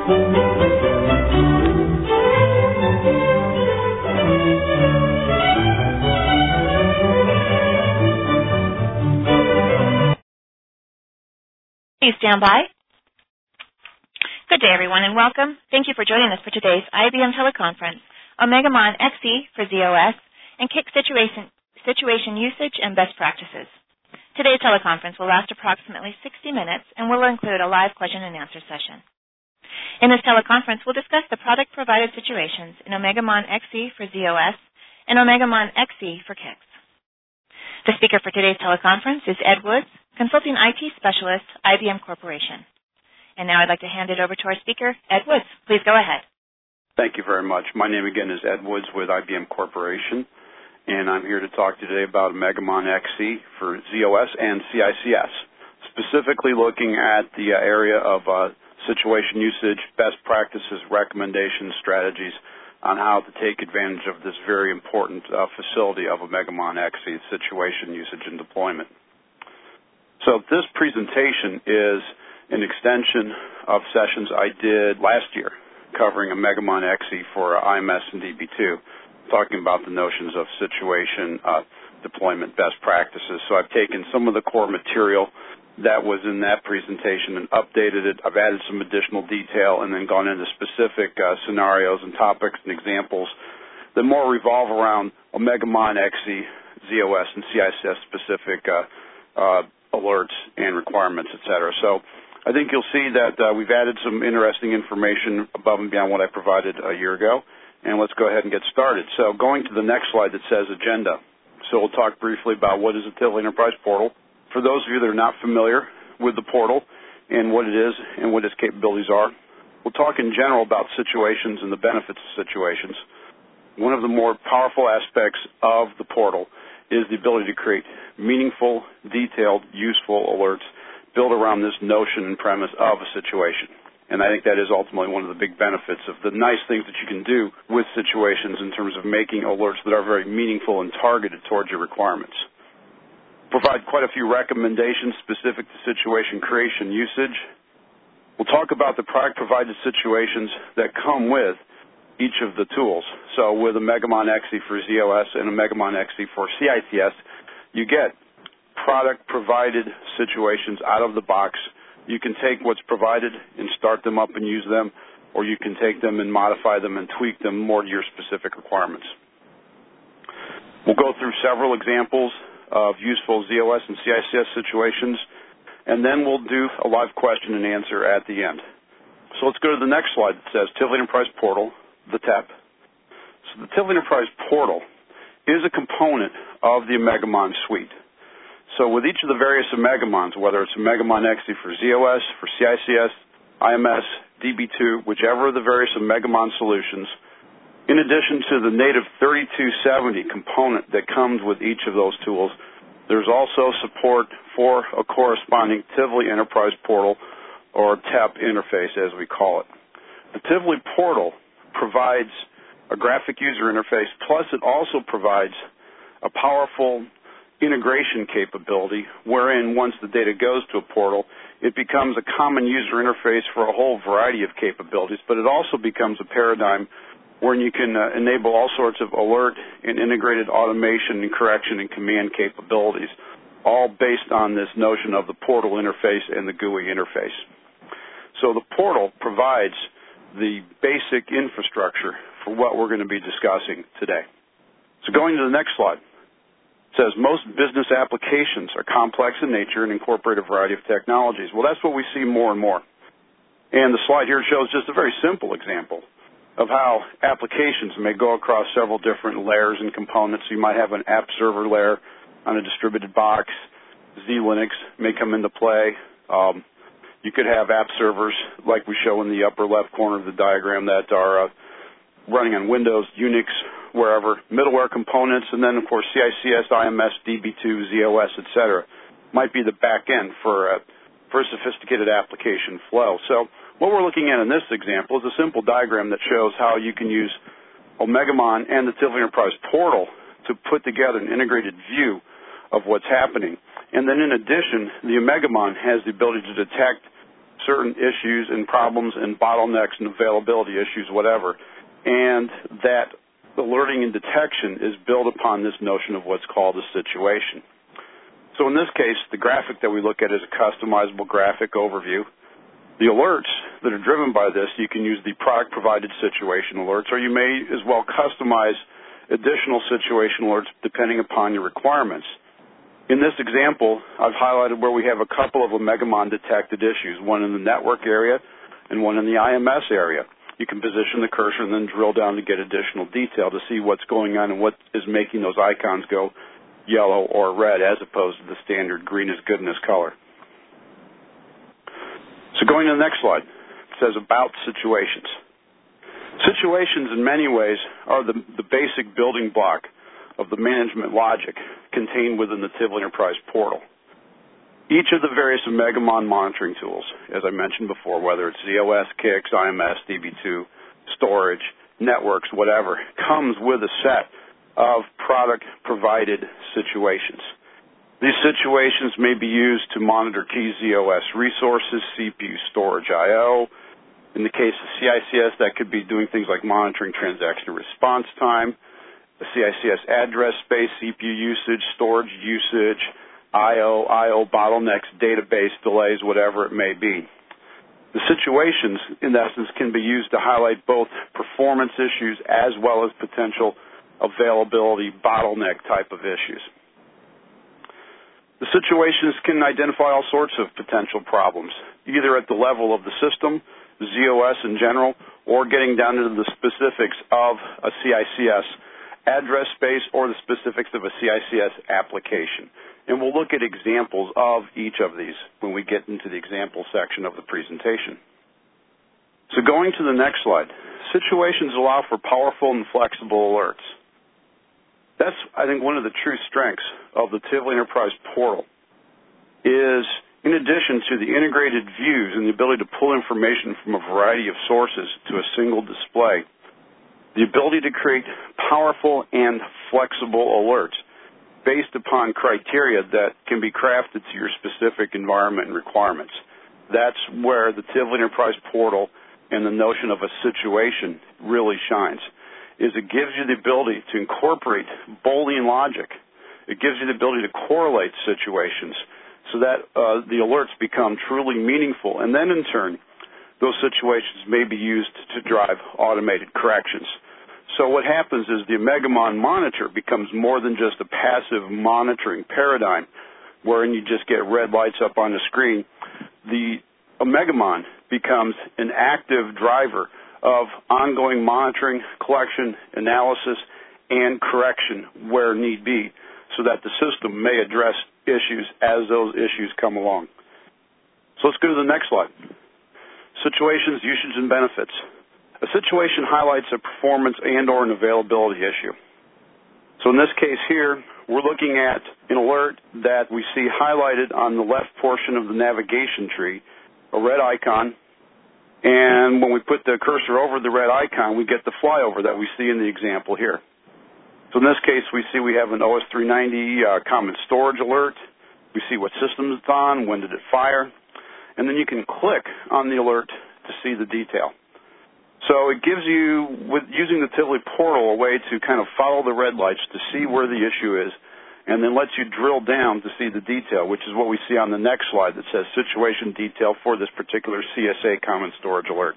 Please stand by. Good day, everyone, and welcome. Thank you for joining us for today's IBM teleconference, OmegaMon XE for ZOS, and CIC situation usage and best practices. Today's teleconference will last approximately 60 minutes and will include a live question and answer session. In this teleconference, we'll discuss the product-provided situations in OmegaMon XE for ZOS and OmegaMon XE for CIC. The speaker for today's teleconference is Ed Woods, Consulting IT Specialist, IBM Corporation. And now I'd like to hand it over to our speaker, Ed Woods. Please go ahead. Thank you very much. My name again is Ed Woods with IBM Corporation, and I'm here to talk today about OmegaMon XE for ZOS and CICS, specifically looking at the area of situation usage, best practices, recommendations, strategies on how to take advantage of this very important facility of OmegaMon XE, situation usage and deployment. So this presentation is an extension of sessions I did last year covering OmegaMon XE for IMS and DB2, talking about the notions of situation deployment best practices. So I've taken some of the core material that was in that presentation and updated it. I've added some additional detail and then gone into specific scenarios and topics and examples that more revolve around OmegaMon XE, ZOS, and CICS specific alerts and requirements, etc. So I think you'll see that we've added some interesting information above and beyond what I provided a year ago. And let's go ahead and get started. So going to the next slide that says agenda. So we'll talk briefly about what is a Tivoli Enterprise Portal. For those of you that are not familiar with the portal and what it is and what its capabilities are, we'll talk in general about situations and the benefits of situations. One of the more powerful aspects of the portal is the ability to create meaningful, detailed, useful alerts built around this notion and premise of a situation. And I think that is ultimately one of the big benefits of the nice things that you can do with situations in terms of making alerts that are very meaningful and targeted towards your requirements. Provide quite a few recommendations specific to situation creation usage. We'll talk about the product-provided situations that come with each of the tools. So with OmegaMon XE for ZOS and OmegaMon XE for CICS, you get product-provided situations out of the box. You can take what's provided and start them up and use them, or you can take them and modify them and tweak them more to your specific requirements. We'll go through several examples of useful ZOS and CICS situations, and then we'll do a live question and answer at the end. So let's go to the next slide that says Tivoli Enterprise Portal, the TEP. So the Tivoli Enterprise Portal is a component of the OmegaMon suite. So with each of the various OmegaMons, whether it's OmegaMon XE for ZOS, for CICS, IMS, DB2, whichever of the various OmegaMon solutions, in addition to the native 3270 component that comes with each of those tools, there's also support for a corresponding Tivoli Enterprise Portal, or TEP interface as we call it. The Tivoli Portal provides a graphic user interface, plus it also provides a powerful integration capability wherein once the data goes to a portal, it becomes a common user interface for a whole variety of capabilities, but it also becomes a paradigm wherein you can enable all sorts of alert and integrated automation and correction and command capabilities, all based on this notion of the portal interface and the GUI interface. So the portal provides the basic infrastructure for what we're going to be discussing today. So going to the next slide. It says most business applications are complex in nature and incorporate a variety of technologies. Well, that's what we see more and more. And the slide here shows just a very simple example of how applications may go across several different layers and components. You might have an app server layer on a distributed box. Z-Linux may come into play. You could have app servers, like we show in the upper left corner of the diagram, that are running on Windows, Unix, wherever, middleware components, and then, of course, CICS, IMS, DB2, ZOS, etc. might be the back end for a sophisticated application flow. So what we're looking at in this example is a simple diagram that shows how you can use OmegaMon and the Tivoli Enterprise Portal to put together an integrated view of what's happening. And then in addition, the OmegaMon has the ability to detect certain issues and problems and bottlenecks and availability issues, whatever, and that alerting and detection is built upon this notion of what's called a situation. So in this case, the graphic that we look at is a customizable graphic overview. The alerts that are driven by this, you can use the product-provided situation alerts, or you may as well customize additional situation alerts depending upon your requirements. In this example, I've highlighted where we have a couple of Omegamon detected issues, one in the network area and one in the IMS area. You can position the cursor and then drill down to get additional detail to see what's going on and what is making those icons go yellow or red as opposed to the standard green is goodness color. So going to the next slide, it says about situations. Situations in many ways are the basic building block of the management logic contained within the Tivoli Enterprise portal. Each of the various Omegamon monitoring tools, as I mentioned before, whether it's ZOS, KICS, IMS, DB2, storage, networks, whatever, comes with a set of product-provided situations. These situations may be used to monitor key ZOS resources, CPU storage I/O. In the case of CICS, that could be doing things like monitoring transaction response time, the CICS address space, CPU usage, storage usage, I/O bottlenecks, database delays, whatever it may be. The situations, in essence, can be used to highlight both performance issues as well as potential availability bottleneck type of issues. The situations can identify all sorts of potential problems, either at the level of the system, ZOS in general, or getting down into the specifics of a CICS address space or the specifics of a CICS application. And we'll look at examples of each of these when we get into the example section of the presentation. So going to the next slide, situations allow for powerful and flexible alerts. That's, I think, one of the true strengths of the Tivoli Enterprise portal is, in addition to the integrated views and the ability to pull information from a variety of sources to a single display, the ability to create powerful and flexible alerts based upon criteria that can be crafted to your specific environment and requirements. That's where the Tivoli Enterprise portal and the notion of a situation really shines. Is it gives you the ability to incorporate Boolean logic. It gives you the ability to correlate situations so that the alerts become truly meaningful. And then, in turn, those situations may be used to drive automated corrections. So what happens is the Omegamon monitor becomes more than just a passive monitoring paradigm wherein you just get red lights up on the screen. The Omegamon becomes an active driver of ongoing monitoring, collection, analysis, and correction where need be so that the system may address issues as those issues come along. So let's go to the next slide. Situations, usage, and benefits. A situation highlights a performance and or an availability issue. So in this case here, we're looking at an alert that we see highlighted on the left portion of the navigation tree, a red icon. And when we put the cursor over the red icon, we get the flyover that we see in the example here. So in this case, we see we have an OS390 common storage alert. We see what system it's on, when did it fire. And then you can click on the alert to see the detail. So it gives you, with using the Tivoli portal, a way to kind of follow the red lights to see where the issue is, and then lets you drill down to see the detail, which is what we see on the next slide that says situation detail for this particular CSA common storage alert.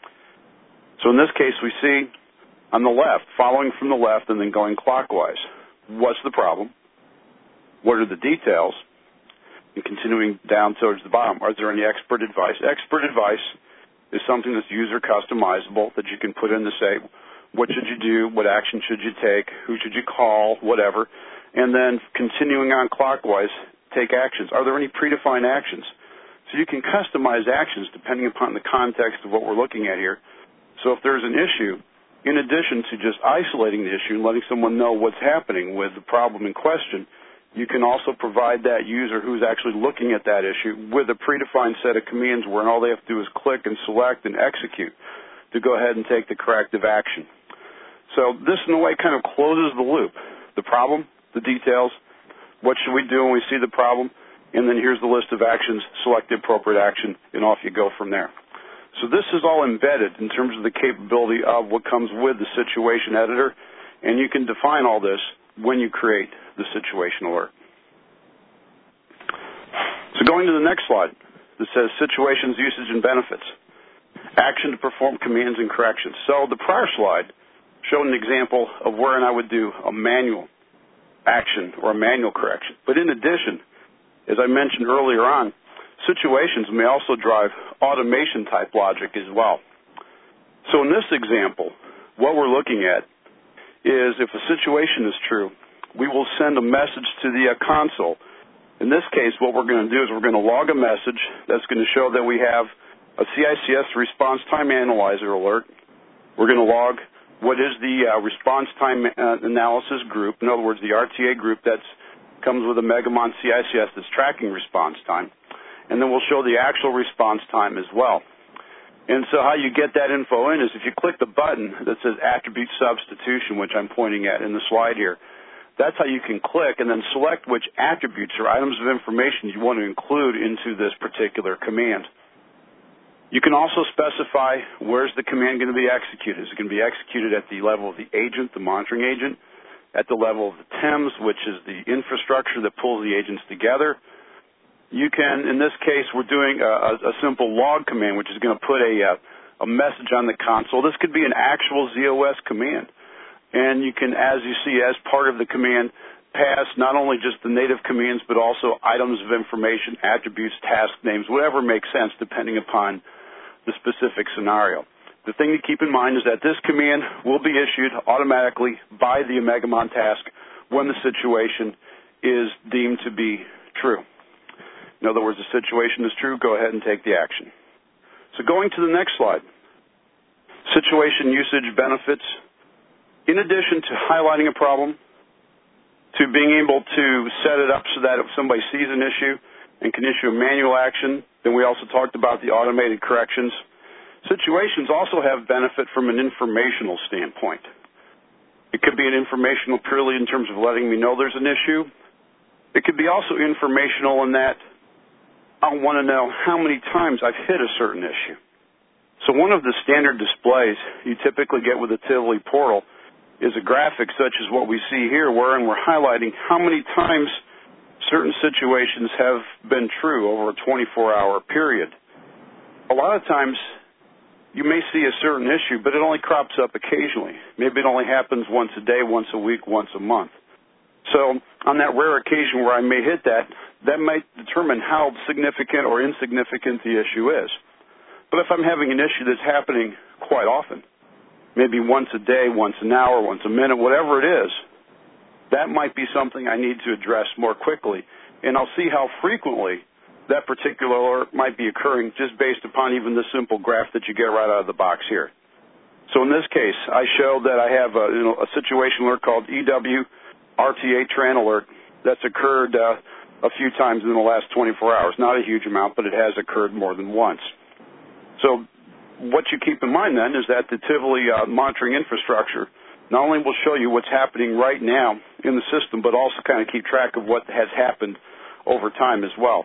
So in this case, we see on the left, following from the left and then going clockwise, what's the problem? What are the details? And continuing down towards the bottom, are there any expert advice? Expert advice is something that's user customizable that you can put in to say, what should you do? What action should you take? Who should you call? Whatever. And then continuing on clockwise, take actions. Are there any predefined actions? So you can customize actions depending upon the context of what we're looking at here. So if there's an issue, in addition to just isolating the issue and letting someone know what's happening with the problem in question, you can also provide that user who's actually looking at that issue with a predefined set of commands where all they have to do is click and select and execute to go ahead and take the corrective action. So this, in a way, kind of closes the loop. The problem, the details, what should we do when we see the problem, and then here's the list of actions, select the appropriate action, and off you go from there. So this is all embedded in terms of the capability of what comes with the situation editor, and you can define all this when you create the situation alert. So going to the next slide that says situations, usage, and benefits. Action to perform commands and corrections. So the prior slide showed an example of wherein I would do a manual action or a manual correction. But in addition, as I mentioned earlier on, situations may also drive automation-type logic as well. So in this example, what we're looking at is if a situation is true, we will send a message to the console. In this case, what we're going to do is we're going to log a message that's going to show that we have a CICS response time analyzer alert. We're going to log what is the response time analysis group, in other words, the RTA group that comes with a Megamon CICS that's tracking response time. And then we'll show the actual response time as well. And so how you get that info in is if you click the button that says attribute substitution, which I'm pointing at in the slide here, that's how you can click and then select which attributes or items of information you want to include into this particular command. You can also specify where's the command going to be executed. Is it going to be executed at the level of the agent, the monitoring agent, at the level of the TEMS, which is the infrastructure that pulls the agents together? You can, in this case, we're doing a simple log command, which is going to put a message on the console. This could be an actual ZOS command. And you can, as you see, as part of the command, pass not only just the native commands, but also items of information, attributes, task names, whatever makes sense depending upon the specific scenario. The thing to keep in mind is that this command will be issued automatically by the Megamon task when the situation is deemed to be true. In other words, the situation is true, go ahead and take the action. So going to the next slide, situation, usage, benefits. In addition to highlighting a problem, to being able to set it up so that if somebody sees an issue and can issue a manual action, then we also talked about the automated corrections. Situations also have benefit from an informational standpoint. It could be an informational purely in terms of letting me know there's an issue. It could be also informational in that I want to know how many times I've hit a certain issue. So one of the standard displays you typically get with the Tivoli portal is a graphic such as what we see here, wherein we're highlighting how many times certain situations have been true over a 24-hour period. A lot of times you may see a certain issue, but it only crops up occasionally. Maybe it only happens once a day, once a week, once a month. So on that rare occasion where I may hit that, that might determine how significant or insignificant the issue is. But if I'm having an issue that's happening quite often, maybe once a day, once an hour, once a minute, whatever it is, that might be something I need to address more quickly. And I'll see how frequently that particular alert might be occurring just based upon even the simple graph that you get right out of the box here. So in this case, I show that I have a situation alert called EW RTA TRAN alert that's occurred a few times in the last 24 hours. Not a huge amount, but it has occurred more than once. So what you keep in mind then is that the Tivoli monitoring infrastructure not only will show you what's happening right now in the system, but also kind of keep track of what has happened over time as well.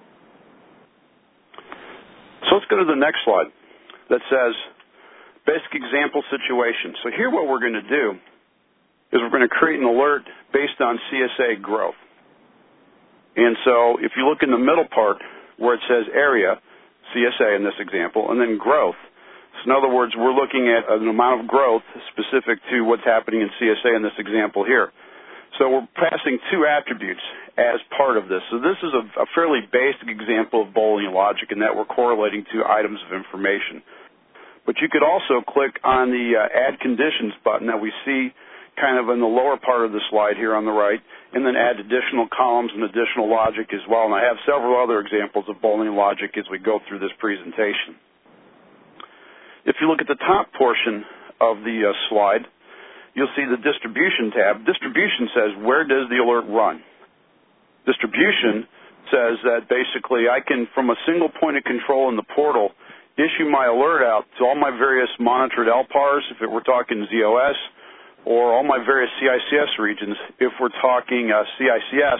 So let's go to the next slide that says basic example situation. So here what we're going to do is we're going to create an alert based on CSA growth. And so if you look in the middle part where it says area, CSA in this example, and then growth. So in other words, we're looking at an amount of growth specific to what's happening in CSA in this example here. So we're passing two attributes as part of this. So this is a fairly basic example of Boolean logic in that we're correlating to items of information. But you could also click on the Add Conditions button that we see kind of in the lower part of the slide here on the right, and then add additional columns and additional logic as well. And I have several other examples of Boolean logic as we go through this presentation. If you look at the top portion of the slide, you'll see the Distribution tab. Distribution says, where does the alert run? Distribution says that basically I can, from a single point of control in the portal, issue my alert out to all my various monitored LPARs, if we're talking ZOS, or all my various CICS regions, if we're talking CICS,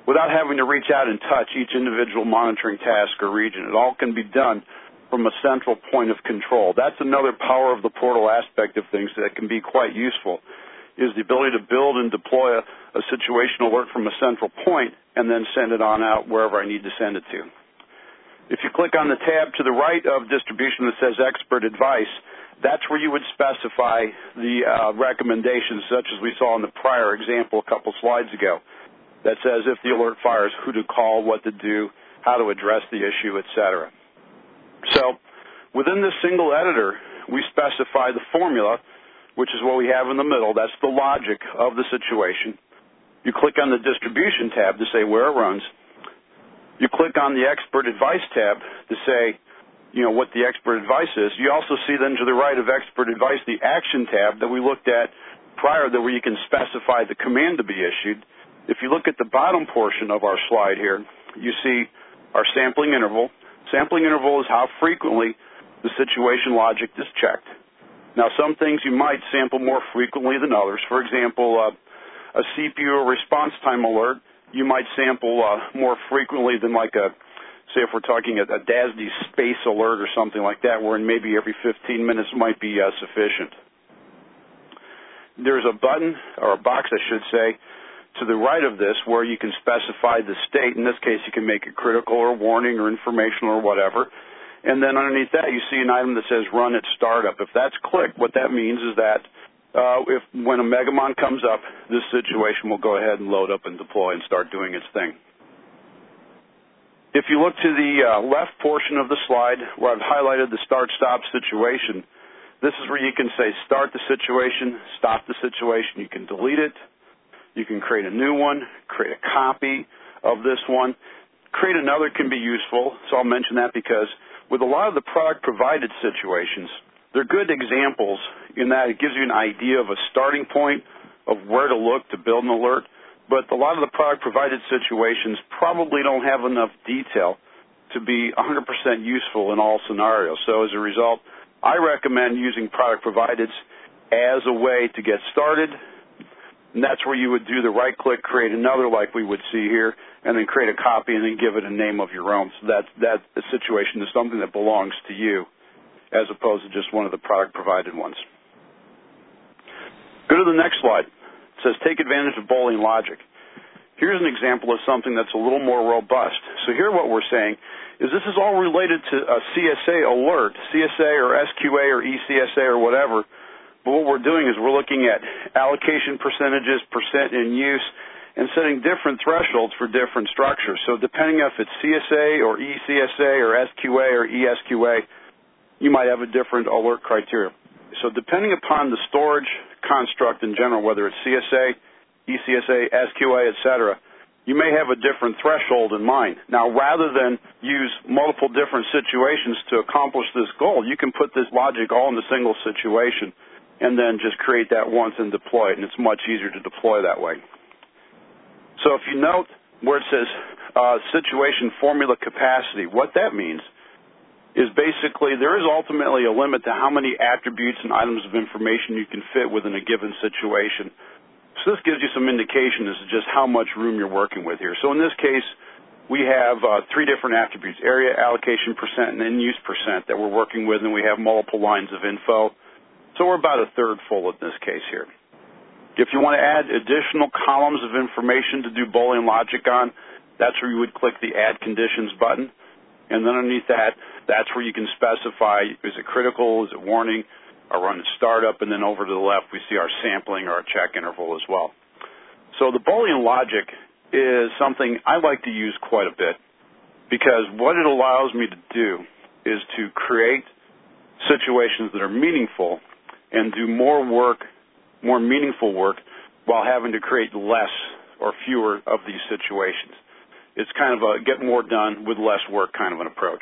without having to reach out and touch each individual monitoring task or region. It all can be done from a central point of control. That's another power of the portal aspect of things that can be quite useful, is the ability to build and deploy a situational alert from a central point and then send it on out wherever I need to send it to. If you click on the tab to the right of distribution that says expert advice, that's where you would specify the recommendations, such as we saw in the prior example a couple slides ago, that says if the alert fires, who to call, what to do, how to address the issue, etc. So within this single editor, we specify the formula, which is what we have in the middle. That's the logic of the situation. You click on the distribution tab to say where it runs. You click on the expert advice tab to say, what the expert advice is. You also see then to the right of expert advice the action tab that we looked at prior, where you can specify the command to be issued. If you look at the bottom portion of our slide here, you see our sampling interval. Sampling interval is how frequently the situation logic is checked. Now, some things you might sample more frequently than others. For example, a CPU response time alert, you might sample more frequently than say if we're talking a DASD space alert or something like that, where maybe every 15 minutes might be sufficient. There's a button, or a box I should say, to the right of this where you can specify the state. In this case, you can make it critical or warning or informational or whatever. And then underneath that, you see an item that says run at startup. If that's clicked, what that means is that when a Megamon comes up, this situation will go ahead and load up and deploy and start doing its thing. If you look to the left portion of the slide where I've highlighted the start-stop situation, this is where you can say start the situation, stop the situation. You can delete it. You can create a new one, create a copy of this one. Create another can be useful, so I'll mention that because with a lot of the product-provided situations, they're good examples in that it gives you an idea of a starting point of where to look to build an alert, but a lot of the product-provided situations probably don't have enough detail to be 100% useful in all scenarios. So as a result, I recommend using product-provided as a way to get started. And that's where you would do the right-click, create another like we would see here, and then create a copy and then give it a name of your own. So that situation is something that belongs to you as opposed to just one of the product-provided ones. Go to the next slide. It says take advantage of Boolean logic. Here's an example of something that's a little more robust. So here what we're saying is this is all related to a CSA alert, CSA or SQA or ECSA or whatever. But what we're doing is we're looking at allocation percentages, percent in use, and setting different thresholds for different structures. So depending if it's CSA or ECSA or SQA or ESQA, you might have a different alert criteria. So depending upon the storage construct in general, whether it's CSA, ECSA, SQA, etc., you may have a different threshold in mind. Now, rather than use multiple different situations to accomplish this goal, you can put this logic all in a single situation and then just create that once and deploy it, and it's much easier to deploy that way. So if you note where it says situation formula capacity, what that means is basically there is ultimately a limit to how many attributes and items of information you can fit within a given situation. So this gives you some indication as to just how much room you're working with here. So in this case, we have 3 different attributes, area, allocation percent, and in-use percent that we're working with, and we have multiple lines of info. So we're about a third full in this case here. If you want to add additional columns of information to do Boolean logic on, that's where you would click the Add Conditions button. And then underneath that, that's where you can specify, is it critical, is it warning, or run at startup, and then over to the left we see our sampling or our check interval as well. So the Boolean logic is something I like to use quite a bit because what it allows me to do is to create situations that are meaningful and do more work, more meaningful work, while having to create less or fewer of these situations. It's kind of a get more done with less work kind of an approach.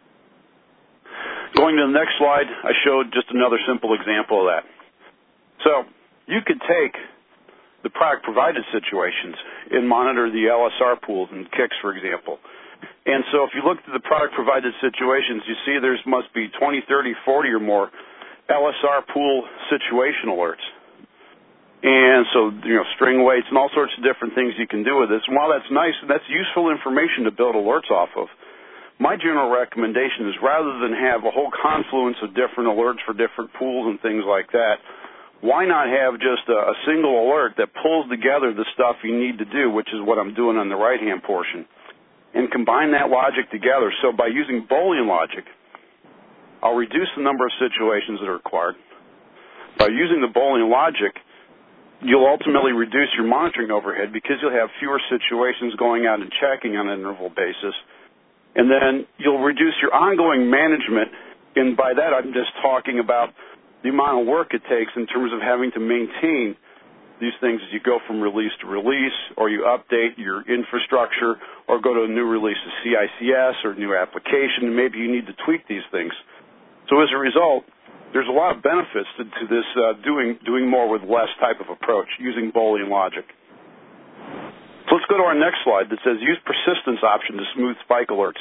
Going to the next slide, I showed just another simple example of that. So you could take the product-provided situations and monitor the LSR pools and KICS, for example. And so if you look at the product-provided situations, you see there must be 20, 30, 40 or more LSR pool situation alerts. And so, string weights and all sorts of different things you can do with this. And while that's nice, that's useful information to build alerts off of. My general recommendation is rather than have a whole confluence of different alerts for different pools and things like that, why not have just a single alert that pulls together the stuff you need to do, which is what I'm doing on the right-hand portion, and combine that logic together. So by using Boolean logic, I'll reduce the number of situations that are required. By using the Boolean logic, you'll ultimately reduce your monitoring overhead because you'll have fewer situations going out and checking on an interval basis. And then you'll reduce your ongoing management, and by that I'm just talking about the amount of work it takes in terms of having to maintain these things as you go from release to release, or you update your infrastructure, or go to a new release of CICS or a new application, and maybe you need to tweak these things. So as a result, there's a lot of benefits to this doing more with less type of approach, using Boolean logic. So let's go to our next slide that says use persistence option to smooth spike alerts.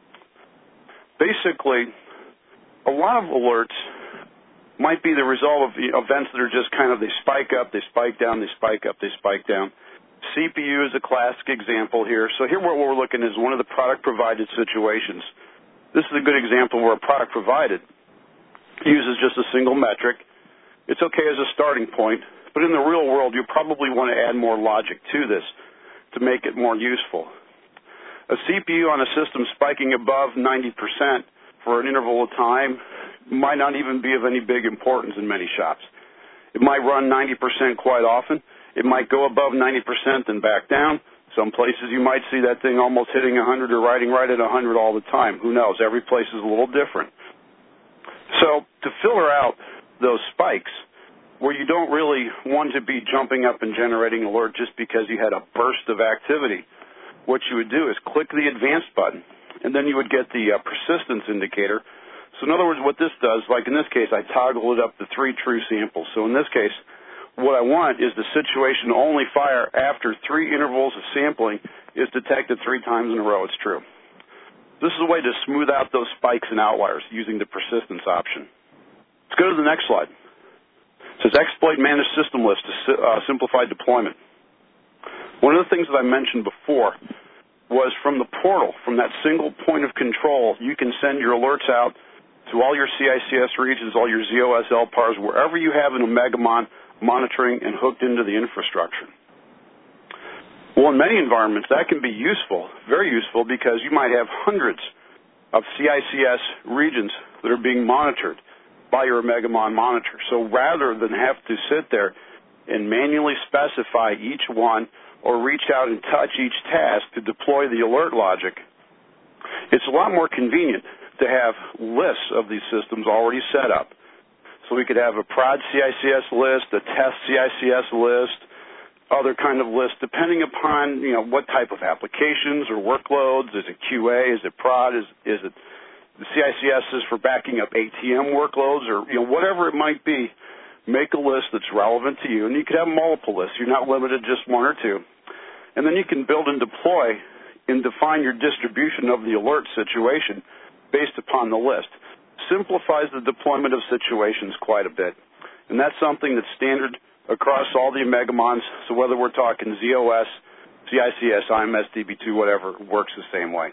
Basically, a lot of alerts might be the result of events that are just kind of, they spike up, they spike down, they spike up, they spike down. CPU is a classic example here. So here what we're looking at is one of the product-provided situations. This is a good example where a product provided uses just a single metric. It's okay as a starting point, but in the real world, you probably want to add more logic to this to make it more useful. A CPU on a system spiking above 90% for an interval of time might not even be of any big importance in many shops. It might run 90% quite often. It might go above 90% and back down. Some places you might see that thing almost hitting 100 or riding right at 100 all the time. Who knows? Every place is a little different. So to filter out those spikes where you don't really want to be jumping up and generating an alert just because you had a burst of activity, what you would do is click the advanced button, and then you would get the persistence indicator. So in other words, what this does, like in this case, I toggle it up to 3 true samples. So in this case, what I want is the situation to only fire after 3 intervals of sampling is detected 3 times in a row. It's true. This is a way to smooth out those spikes and outliers using the persistence option. Let's go to the next slide. It says exploit managed system list to simplify deployment. One of the things that I mentioned before was from the portal, from that single point of control, you can send your alerts out to all your CICS regions, all your ZOS LPARs, wherever you have an Omegamon monitoring and hooked into the infrastructure. Well, in many environments, that can be useful, very useful, because you might have hundreds of CICS regions that are being monitored by your Omegamon monitor. So rather than have to sit there and manually specify each one or reach out and touch each task to deploy the alert logic, it's a lot more convenient to have lists of these systems already set up. So we could have a prod CICS list, a test CICS list, other kind of lists, depending upon what type of applications or workloads. Is it QA? Is it prod? Is it the CICS is for backing up ATM workloads, or whatever it might be? Make a list that's relevant to you, and you could have multiple lists. You're not limited to just 1 or 2, and then you can build and deploy and define your distribution of the alert situation based upon the list. Simplifies the deployment of situations quite a bit, and that's something that's standard across all the Omegamons. So whether we're talking ZOS, CICS, IMS, DB2, whatever, it works the same way.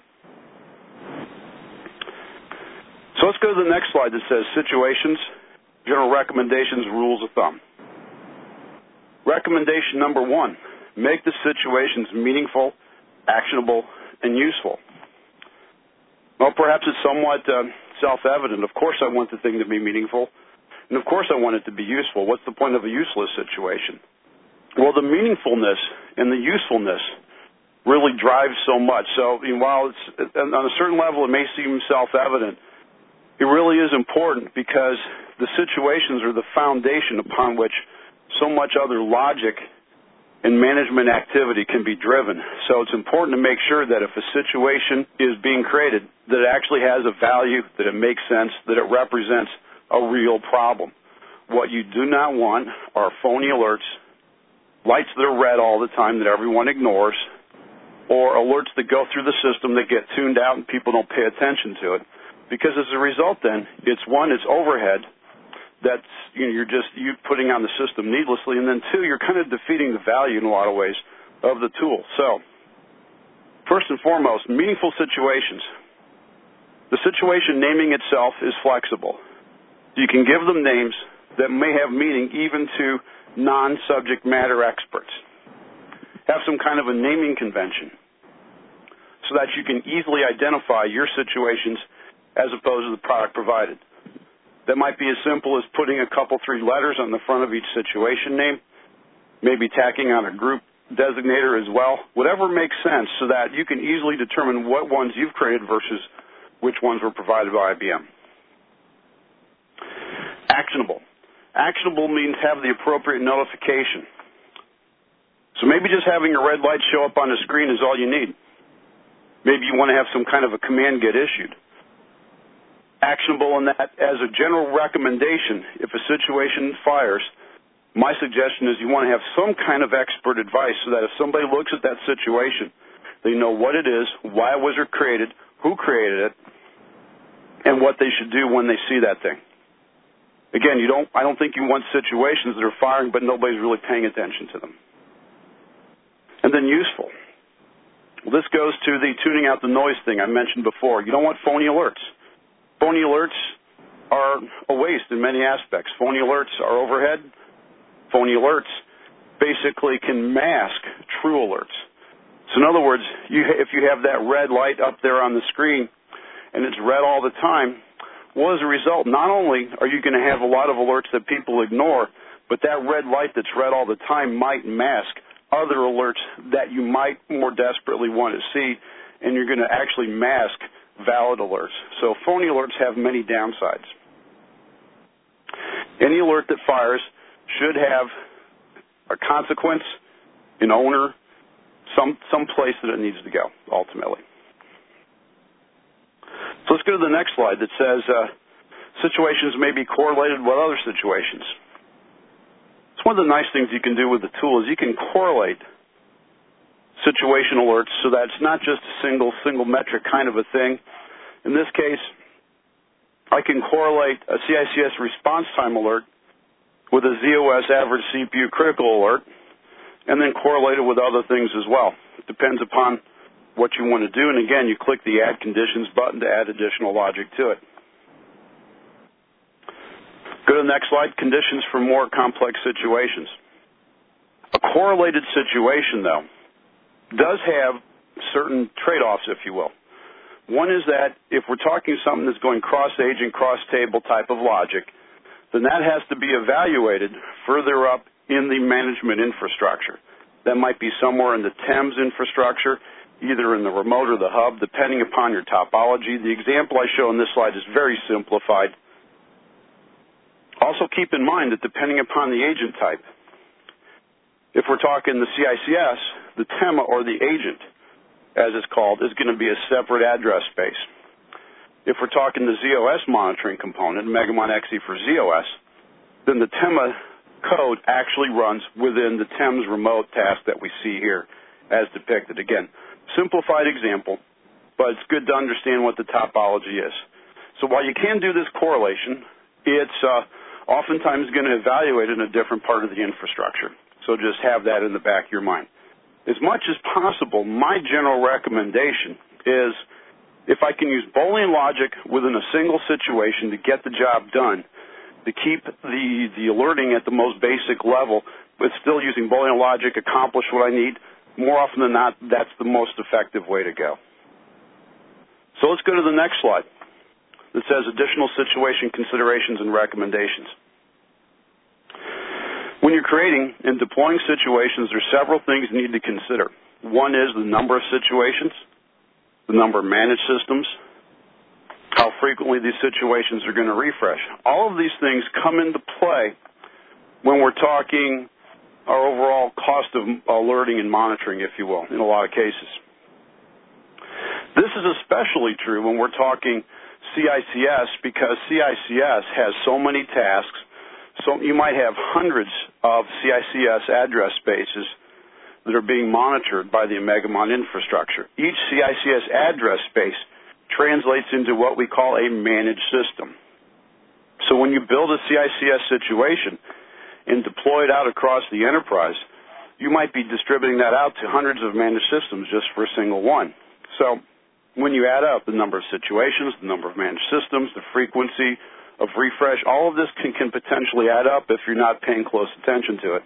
So let's go to the next slide that says situations, general recommendations, rules of thumb. Recommendation number 1, make the situations meaningful, actionable, and useful. Well, perhaps it's somewhat self-evident. Of course I want the thing to be meaningful, and of course I want it to be useful. What's the point of a useless situation? Well, the meaningfulness and the usefulness really drives so much. So while it's, on a certain level it may seem self-evident, it really is important because the situations are the foundation upon which so much other logic and management activity can be driven. So it's important to make sure that if a situation is being created, that it actually has a value, that it makes sense, that it represents a real problem. What you do not want are phony alerts, lights that are red all the time that everyone ignores, or alerts that go through the system that get tuned out and people don't pay attention to it. Because as a result then, it's overhead that's you're putting on the system needlessly, and then two, you're kind of defeating the value in a lot of ways of the tool. So, first and foremost, meaningful situations. The situation naming itself is flexible. You can give them names that may have meaning even to non-subject matter experts. Have some kind of a naming convention so that you can easily identify your situations as opposed to the product provided. That might be as simple as putting a couple, 3 letters on the front of each situation name, maybe tacking on a group designator as well, whatever makes sense so that you can easily determine what ones you've created versus which ones were provided by IBM. Actionable. Actionable means have the appropriate notification. So maybe just having a red light show up on the screen is all you need. Maybe you want to have some kind of a command get issued. Actionable in that, as a general recommendation, if a situation fires, my suggestion is you want to have some kind of expert advice so that if somebody looks at that situation, they know what it is, why it was created, who created it, and what they should do when they see that thing. Again, I don't think you want situations that are firing but nobody's really paying attention to them. And then useful. Well, this goes to the tuning out the noise thing I mentioned before. You don't want phony alerts. Phony alerts are a waste in many aspects. Phony alerts are overhead. Phony alerts basically can mask true alerts. So in other words, if you have that red light up there on the screen and it's red all the time, well, as a result, not only are you going to have a lot of alerts that people ignore, but that red light that's red all the time might mask other alerts that you might more desperately want to see, and you're going to actually mask valid alerts. So phony alerts have many downsides. Any alert that fires should have a consequence, an owner, some place that it needs to go, ultimately. So let's go to the next slide that says situations may be correlated with other situations. It's one of the nice things you can do with the tool is you can correlate situation alerts so that it's not just a single metric kind of a thing. In this case, I can correlate a CICS response time alert with a ZOS average CPU critical alert and then correlate it with other things as well. It depends upon what you want to do, and again, you click the Add Conditions button to add additional logic to it. Go to the next slide, conditions for more complex situations. A correlated situation, though, does have certain trade-offs, if you will. One is that if we're talking something that's going cross-agent, cross-table type of logic, then that has to be evaluated further up in the management infrastructure. That might be somewhere in the TEMS infrastructure, either in the remote or the hub, depending upon your topology. The example I show on this slide is very simplified. Also keep in mind that depending upon the agent type, if we're talking the CICS, the TEMA or the agent, as it's called, is going to be a separate address space. If we're talking the ZOS monitoring component, Megamon XE for ZOS, then the TEMA code actually runs within the TEMS remote task that we see here as depicted. Again, simplified example, but it's good to understand what the topology is. So while you can do this correlation, it's oftentimes going to evaluate in a different part of the infrastructure. So just have that in the back of your mind. As much as possible, my general recommendation is if I can use Boolean logic within a single situation to get the job done, to keep the alerting at the most basic level, but still using Boolean logic, accomplish what I need, more often than not, that's the most effective way to go. So let's go to the next slide that says additional situation considerations and recommendations. When you're creating and deploying situations, there are several things you need to consider. One is the number of situations, the number of managed systems, how frequently these situations are going to refresh. All of these things come into play when we're talking our overall cost of alerting and monitoring, if you will, in a lot of cases. This is especially true when we're talking CICS because CICS has so many tasks. So you might have hundreds of CICS address spaces that are being monitored by the Megamon infrastructure. Each CICS address space translates into what we call a managed system. So when you build a CICS situation and deploy it out across the enterprise, you might be distributing that out to hundreds of managed systems just for a single one. So when you add up the number of situations, the number of managed systems, the frequency of refresh, all of this can potentially add up if you're not paying close attention to it.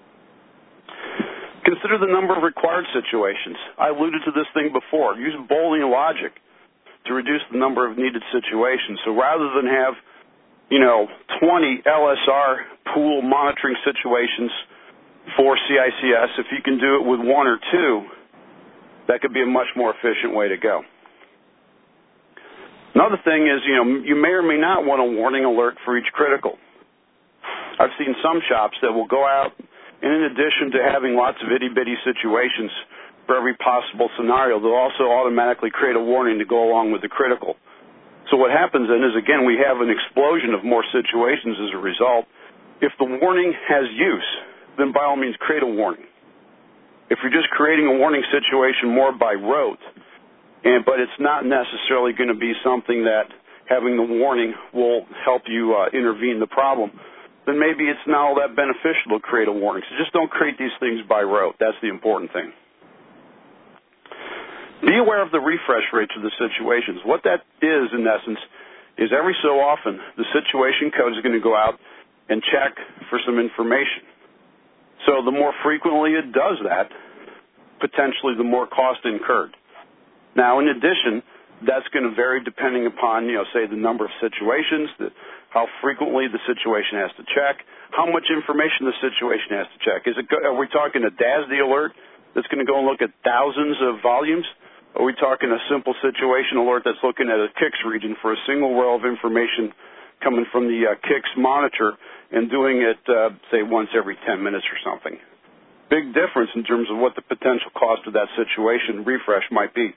Consider the number of required situations. I alluded to this thing before. Use Boolean logic to reduce the number of needed situations. So rather than have, 20 LSR pool monitoring situations for CICS, if you can do it with one or two, that could be a much more efficient way to go. Another thing is, you may or may not want a warning alert for each critical. I've seen some shops that will go out, and in addition to having lots of itty-bitty situations for every possible scenario, they'll also automatically create a warning to go along with the critical. So what happens then is, again, we have an explosion of more situations as a result. If the warning has use, then by all means create a warning. If you're just creating a warning situation more by rote, but it's not necessarily going to be something that having the warning will help you intervene the problem, then maybe it's not all that beneficial to create a warning. So just don't create these things by rote. That's the important thing. Be aware of the refresh rates of the situations. What that is, in essence, is every so often the situation code is going to go out and check for some information. So the more frequently it does that, potentially the more cost incurred. Now, in addition, that's going to vary depending upon, say the number of situations, how frequently the situation has to check, how much information the situation has to check. Are we talking a DASD alert that's going to go and look at thousands of volumes? Are we talking a simple situation alert that's looking at a KICS region for a single row of information coming from the KICS monitor and doing it, say, once every 10 minutes or something? Big difference in terms of what the potential cost of that situation refresh might be.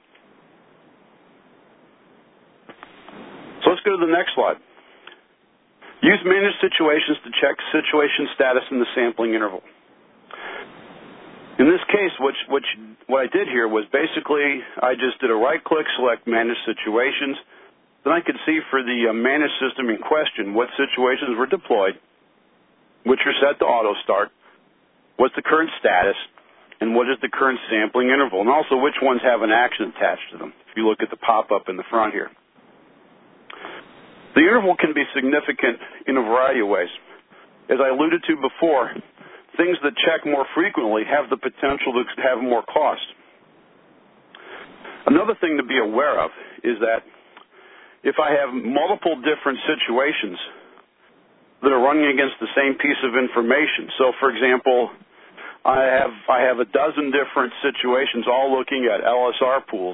So let's go to the next slide. Use managed situations to check situation status in the sampling interval. In this case, what I did here was basically I just did a right-click, select Managed Situations. Then I could see for the managed system in question what situations were deployed, which are set to auto-start, what's the current status, and what is the current sampling interval, and also which ones have an action attached to them, if you look at the pop-up in the front here. The interval can be significant in a variety of ways. As I alluded to before, things that check more frequently have the potential to have more cost. Another thing to be aware of is that if I have multiple different situations that are running against the same piece of information, so for example, I have a dozen different situations all looking at LSR pools,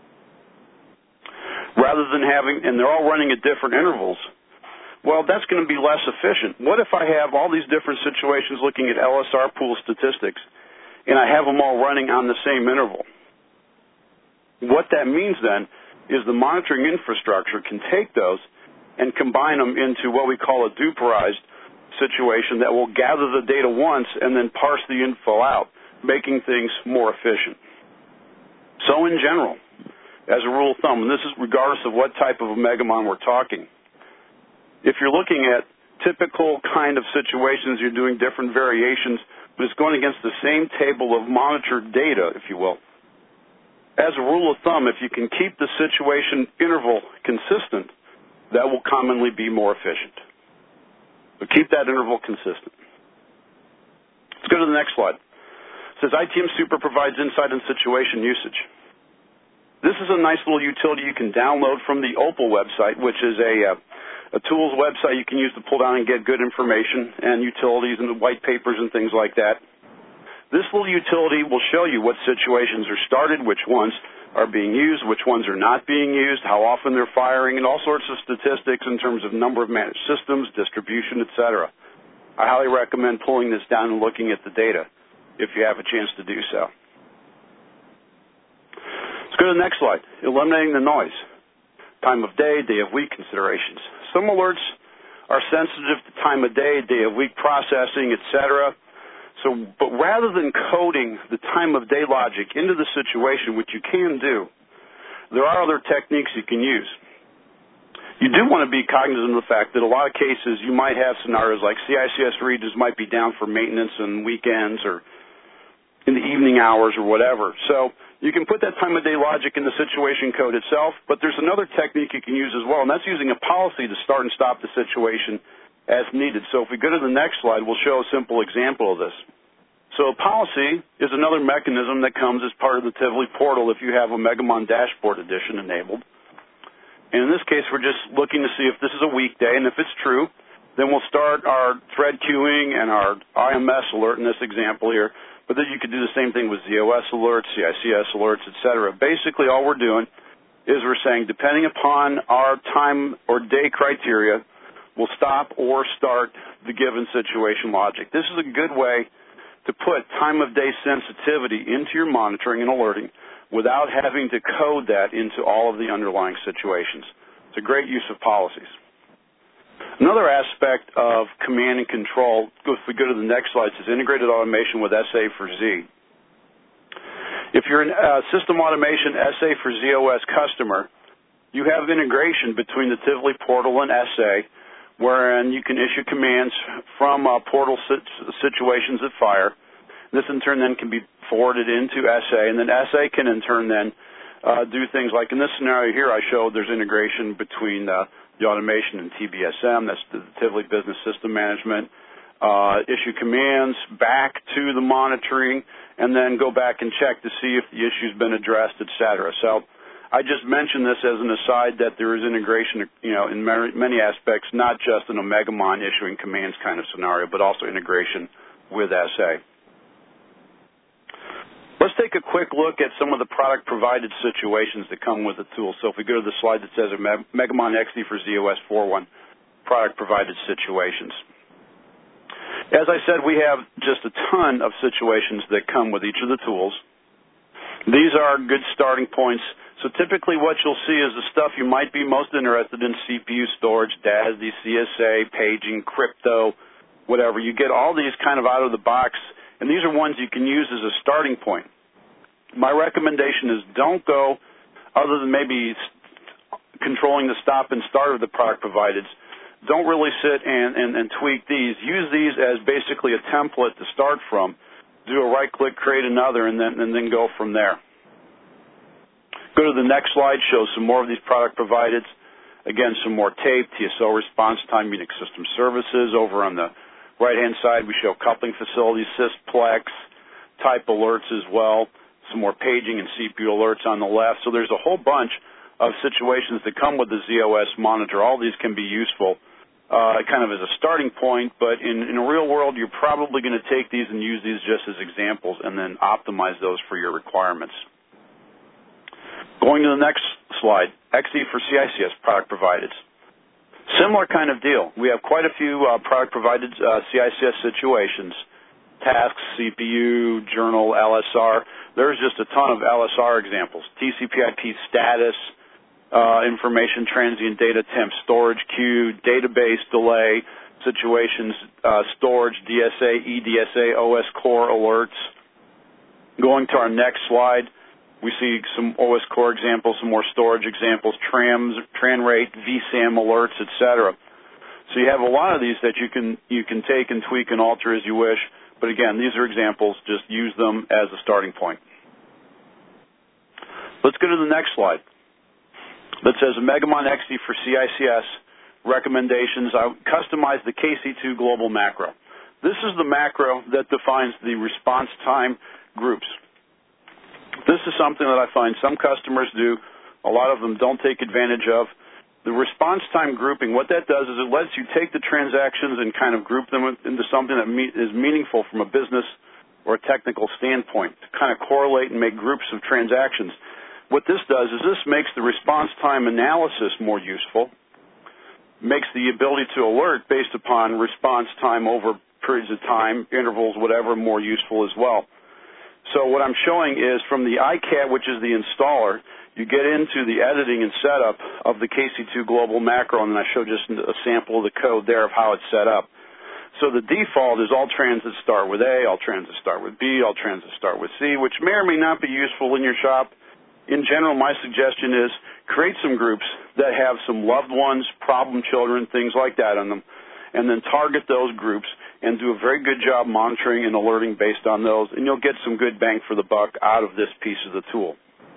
rather than and they're all running at different intervals, well, that's going to be less efficient. What if I have all these different situations looking at LSR pool statistics, and I have them all running on the same interval? What that means then is the monitoring infrastructure can take those and combine them into what we call a duperized situation that will gather the data once and then parse the info out, making things more efficient. So in general, as a rule of thumb, and this is regardless of what type of a Megamon we're talking, if you're looking at typical kind of situations, you're doing different variations, but it's going against the same table of monitored data, if you will. As a rule of thumb, if you can keep the situation interval consistent, that will commonly be more efficient. But keep that interval consistent. Let's go to the next slide. It says ITM Super provides insight on situation usage. This is a nice little utility you can download from the Opal website, which is a tools website you can use to pull down and get good information and utilities and the white papers and things like that. This little utility will show you what situations are started, which ones are being used, which ones are not being used, how often they're firing, and all sorts of statistics in terms of number of managed systems, distribution, etc. I highly recommend pulling this down and looking at the data if you have a chance to do so. Let's go to the next slide. Eliminating the noise. Time of day, day of week considerations. Some alerts are sensitive to time of day, day of week processing, etc. But rather than coding the time of day logic into the situation, which you can do, there are other techniques you can use. You do want to be cognizant of the fact that a lot of cases you might have scenarios like CICS regions might be down for maintenance on weekends or in the evening hours or whatever. So you can put that time of day logic in the situation code itself, but there's another technique you can use as well, and that's using a policy to start and stop the situation as needed. So if we go to the next slide, we'll show a simple example of this. So a policy is another mechanism that comes as part of the Tivoli portal if you have a Megamon dashboard edition enabled. And in this case, we're just looking to see if this is a weekday, and if it's true, then we'll start our thread queuing and our IMS alert in this example here. But then you could do the same thing with ZOS alerts, CICS alerts, etc. Basically, all we're doing is we're saying, depending upon our time or day criteria, we'll stop or start the given situation logic. This is a good way to put time of day sensitivity into your monitoring and alerting without having to code that into all of the underlying situations. It's a great use of policies. Another aspect of command and control, if we go to the next slide, says integrated automation with SA for Z. If you're a system automation SA for ZOS customer, you have integration between the Tivoli portal and SA, wherein you can issue commands from portal situations that fire. This, in turn, then can be forwarded into SA, and then SA can, in turn, then do things like in this scenario here I showed there's integration between the automation and TBSM, that's the Tivoli Business System Management, issue commands back to the monitoring, and then go back and check to see if the issue's been addressed, et cetera. So I just mentioned this as an aside that there is integration, in many aspects, not just in a Megamon issuing commands kind of scenario, but also integration with SA. Let's take a quick look at some of the product-provided situations that come with the tool. So if we go to the slide that says Megamon XD for ZOS 4.1, product-provided situations. As I said, we have just a ton of situations that come with each of the tools. These are good starting points. So typically what you'll see is the stuff you might be most interested in, CPU storage, DASD, CSA, paging, crypto, whatever. You get all these kind of out of the box, and these are ones you can use as a starting point. My recommendation is don't go, other than maybe controlling the stop and start of the product provided, don't really sit and tweak these. Use these as basically a template to start from. Do a right-click, create another, and then go from there. Go to the next slide, show some more of these product provided. Again, some more tape, TSO response time, Unix system services. Over on the right-hand side, we show coupling facilities, sysplex, type alerts as well. Some more paging and CPU alerts on the left. So there's a whole bunch of situations that come with the ZOS monitor. All these can be useful kind of as a starting point, but in a real world, you're probably going to take these and use these just as examples and then optimize those for your requirements. Going to the next slide, XD for CICS product provided. Similar kind of deal. We have quite a few product-provided CICS situations, tasks, CPU, journal, LSR. There's just a ton of LSR examples, TCP/IP status, information transient data temp, storage queue, database delay, situations, storage, DSA, EDSA, OS core alerts. Going to our next slide, we see some OS core examples, some more storage examples, tran rate, vSAM alerts, etc. So you have a lot of these that you can take and tweak and alter as you wish. But again, these are examples. Just use them as a starting point. Let's go to the next slide. That says Megamon XD for CICS recommendations. I customize the KC2 global macro. This is the macro that defines the response time groups. This is something that I find some customers do. A lot of them don't take advantage of. The response time grouping, what that does is it lets you take the transactions and kind of group them into something that is meaningful from a business or a technical standpoint, to kind of correlate and make groups of transactions. What this does is this makes the response time analysis more useful, makes the ability to alert based upon response time over periods of time, intervals, whatever, more useful as well. So what I'm showing is from the ICAT, which is the installer, you get into the editing and setup of the KC2 global macro, and I show just a sample of the code there of how it's set up. So the default is all transits start with A, all transits start with B, all transits start with C, which may or may not be useful in your shop. In general, my suggestion is create some groups that have some loved ones, problem children, things like that on them, and then target those groups and do a very good job monitoring and alerting based on those, and you'll get some good bang for the buck out of this piece of the tool.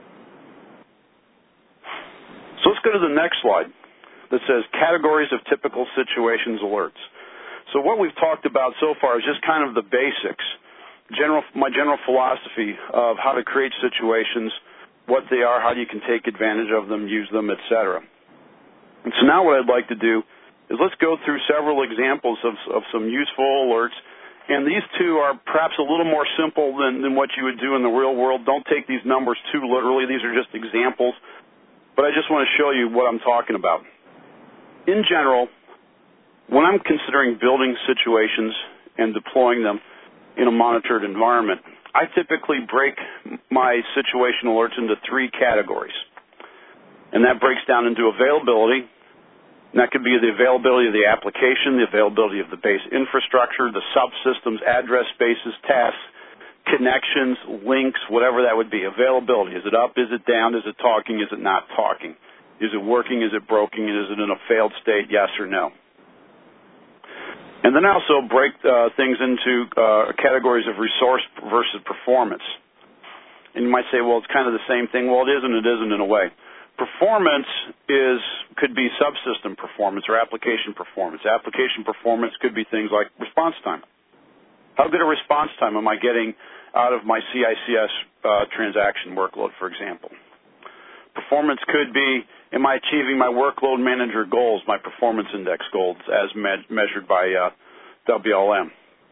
So let's go to the next slide that says categories of typical situations alerts. So what we've talked about so far is just kind of the basics, my general philosophy of how to create situations, what they are, how you can take advantage of them, use them, etc. And so now what I'd like to do is let's go through several examples of some useful alerts. And these two are perhaps a little more simple than what you would do in the real world. Don't take these numbers too literally. These are just examples. But I just want to show you what I'm talking about. In general, when I'm considering building situations and deploying them in a monitored environment, I typically break my situation alerts into three categories. And that breaks down into availability. And that could be the availability of the application, the availability of the base infrastructure, the subsystems, address spaces, tasks, connections, links, whatever that would be. Availability. Is it up? Is it down? Is it talking? Is it not talking? Is it working? Is it broken? Is it in a failed state? Yes or no? And then I also break things into categories of resource versus performance. And you might say, well, it's kind of the same thing. Well, it is and it isn't in a way. Performance could be subsystem performance or application performance. Application performance could be things like response time. How good a response time am I getting out of my CICS transaction workload, for example? Performance could be, am I achieving my workload manager goals, my performance index goals as measured by WLM?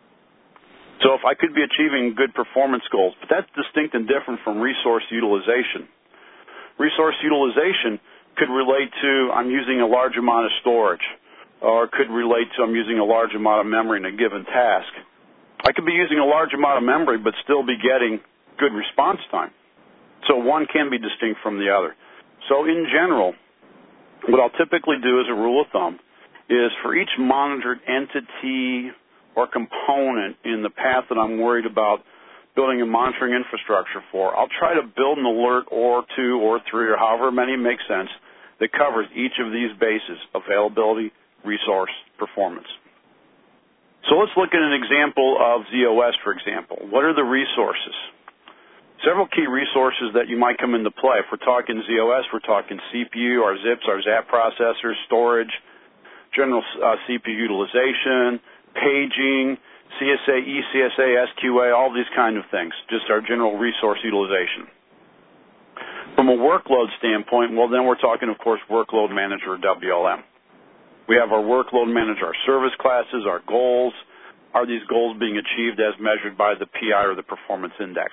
So if I could be achieving good performance goals, but that's distinct and different from resource utilization. Resource utilization could relate to I'm using a large amount of storage, or could relate to I'm using a large amount of memory in a given task. I could be using a large amount of memory but still be getting good response time. So one can be distinct from the other. So in general, what I'll typically do as a rule of thumb is for each monitored entity or component in the path that I'm worried about building a monitoring infrastructure for, I'll try to build an alert or two or three or however many make sense that covers each of these bases: availability, resource, performance. So let's look at an example of ZOS, for example. What are the resources? Several key resources that you might come into play. If we're talking ZOS, we're talking CPU, our ZIPs, our ZAP processors, storage, general CPU utilization, paging, CSA, eCSA, SQA, all these kind of things, just our general resource utilization. From a workload standpoint, well, then we're talking, of course, workload manager or WLM. We have our workload manager, our service classes, our goals. Are these goals being achieved as measured by the PI or the performance index?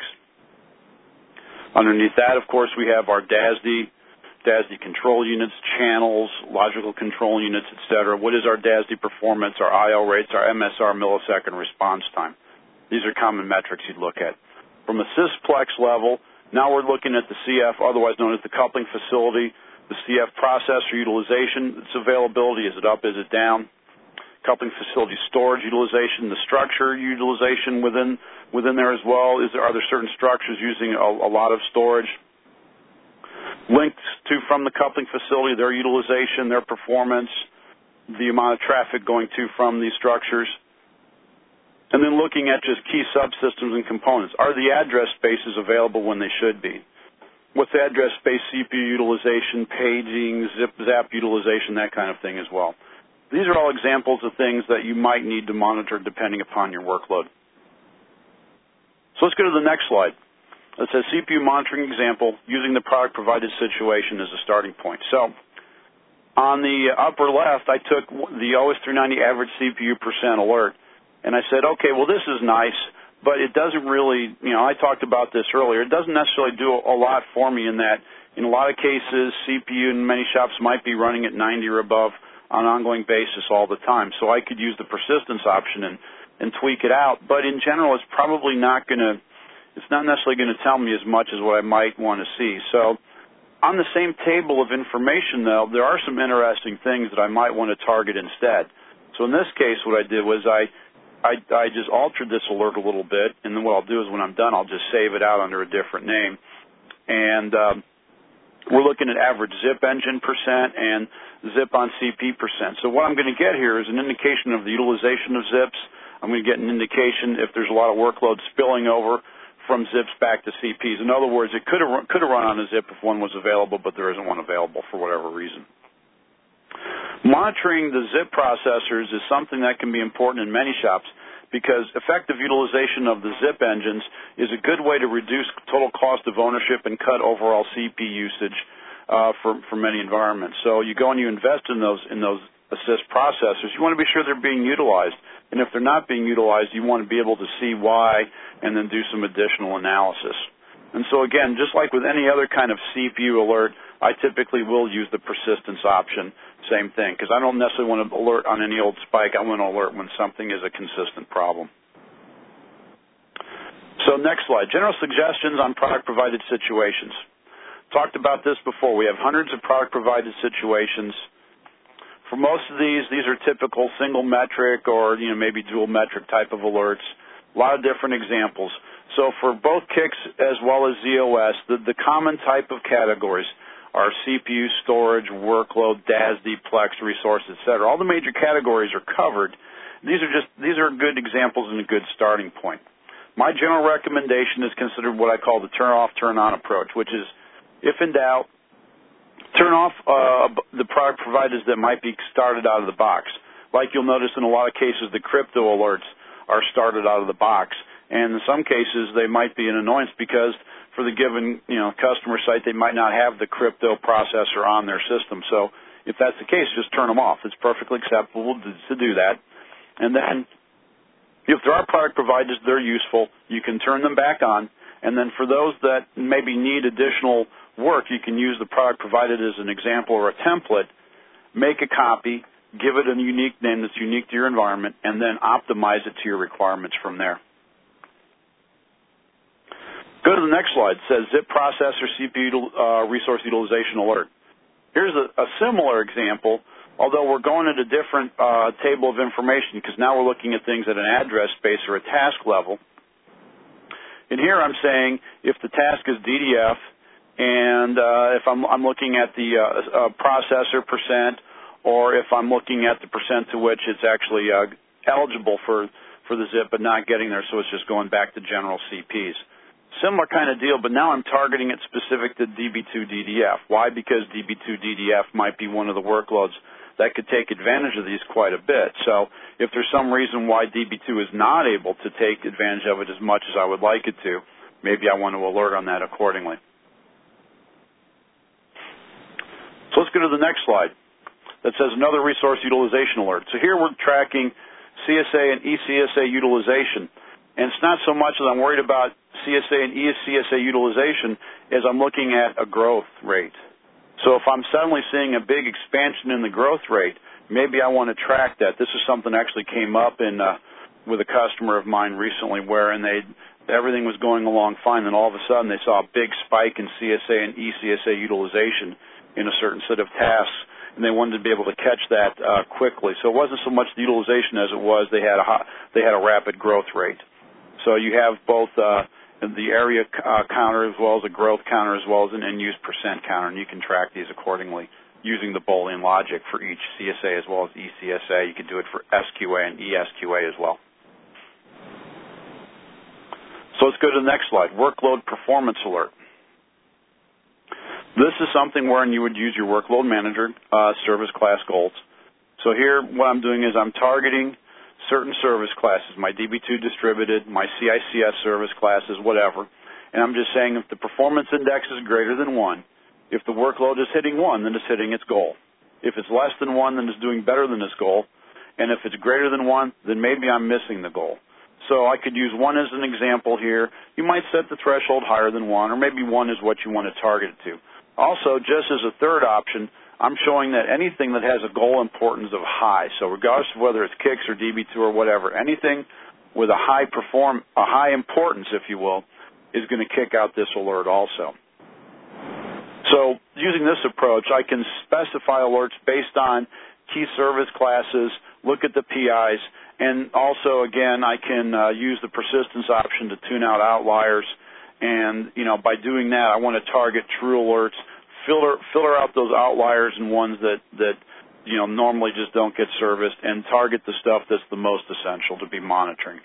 Underneath that, of course, we have our DASD control units, channels, logical control units, etc. What is our DASD performance, our IO rates, our MSR millisecond response time? These are common metrics you'd look at. From a sysplex level, now we're looking at the CF, otherwise known as the coupling facility, the CF processor utilization, its availability, is it up, is it down? Coupling facility storage utilization, the structure utilization within there as well. Are there certain structures using a lot of storage? Links to from the coupling facility, their utilization, their performance, the amount of traffic going to from these structures. And then looking at just key subsystems and components. Are the address spaces available when they should be? What's address space CPU utilization, paging, ZAP utilization, that kind of thing as well. These are all examples of things that you might need to monitor depending upon your workload. So let's go to the next slide. It says CPU monitoring example using the product provided situation as a starting point. So on the upper left, I took the OS390 average CPU percent alert, and I said, okay, well, this is nice, but it doesn't really, I talked about this earlier, it doesn't necessarily do a lot for me in that in a lot of cases, CPU in many shops might be running at 90 or above on an ongoing basis all the time. So I could use the persistence option and tweak it out, but in general, it's probably not going to, it's not necessarily going to tell me as much as what I might want to see. So on the same table of information, though, there are some interesting things that I might want to target instead. So in this case, what I did was I just altered this alert a little bit, and then what I'll do is when I'm done, I'll just save it out under a different name. And We're looking at average zip engine percent and zip on CP percent. So what I'm going to get here is an indication of the utilization of zips. I'm going to get an indication if there's a lot of workload spilling over from zips back to CPs. In other words, it could have run on a zip if one was available, but there isn't one available for whatever reason. Monitoring the zip processors is something that can be important in many shops because effective utilization of the zip engines is a good way to reduce total cost of ownership and cut overall CP usage for many environments. So you go and you invest in those assist processors. You want to be sure they're being utilized. And if they're not being utilized, you want to be able to see why and then do some additional analysis. And so, again, just like with any other kind of CPU alert, I typically will use the persistence option, same thing, because I don't necessarily want to alert on any old spike. I want to alert when something is a consistent problem. So next slide, general suggestions on product-provided situations. Talked about this before. We have hundreds of product-provided situations. For most of these are typical single metric or maybe dual metric type of alerts. A lot of different examples. So for both KICS as well as ZOS, the common type of categories are CPU, storage, workload, DASD, Plex, resource, etc. All the major categories are covered. These are good examples and a good starting point. My general recommendation is considered what I call the turn off, turn on approach, which is, if in doubt, turn off the product providers that might be started out of the box. Like you'll notice in a lot of cases, the crypto alerts are started out of the box. And in some cases, they might be an annoyance because for the given customer site, they might not have the crypto processor on their system. So if that's the case, just turn them off. It's perfectly acceptable to do that. And then if there are product providers that are useful, you can turn them back on. And then for those that maybe need additional work, you can use the product provided as an example or a template, make a copy, give it a unique name that's unique to your environment, and then optimize it to your requirements from there. Go to the next slide. It says zip processor CPU resource utilization alert. Here's a similar example, although we're going at a different table of information because now we're looking at things at an address space or a task level. And here I'm saying if the task is DDF, and if I'm looking at the processor percent, or if I'm looking at the percent to which it's actually eligible for the zip but not getting there, so it's just going back to general CPs. Similar kind of deal, but now I'm targeting it specific to DB2 DDF. Why? Because DB2 DDF might be one of the workloads that could take advantage of these quite a bit. So if there's some reason why DB2 is not able to take advantage of it as much as I would like it to, maybe I want to alert on that accordingly. So let's go to the next slide that says another resource utilization alert. So here we're tracking CSA and eCSA utilization. And it's not so much that I'm worried about CSA and eCSA utilization as I'm looking at a growth rate. So if I'm suddenly seeing a big expansion in the growth rate, maybe I want to track that. This is something that actually came up with a customer of mine recently wherein everything was going along fine, and all of a sudden they saw a big spike in CSA and eCSA utilization in a certain set of tasks, and they wanted to be able to catch that quickly. So it wasn't so much the utilization as it was they had a rapid growth rate. So you have both the area counter as well as a growth counter as well as an end-use percent counter, and you can track these accordingly using the Boolean logic for each CSA as well as eCSA. You can do it for SQA and ESQA as well. So let's go to the next slide, workload performance alert. This is something wherein you would use your workload manager service class goals. So here what I'm doing is I'm targeting certain service classes, my DB2 distributed, my CICS service classes, whatever, and I'm just saying if the performance index is greater than 1, if the workload is hitting 1, then it's hitting its goal. If it's less than 1, then it's doing better than its goal, and if it's greater than 1, then maybe I'm missing the goal. So I could use 1 as an example here. You might set the threshold higher than 1, or maybe 1 is what you want to target it to. Also, just as a third option, I'm showing that anything that has a goal importance of high, so regardless of whether it's KICS or DB2 or whatever, anything with a high importance, if you will, is going to kick out this alert also. So using this approach, I can specify alerts based on key service classes, look at the PIs, and also, again, I can use the persistence option to tune out outliers. And, by doing that, I want to target true alerts filter out those outliers and ones that normally just don't get serviced, and target the stuff that's the most essential to be monitoring.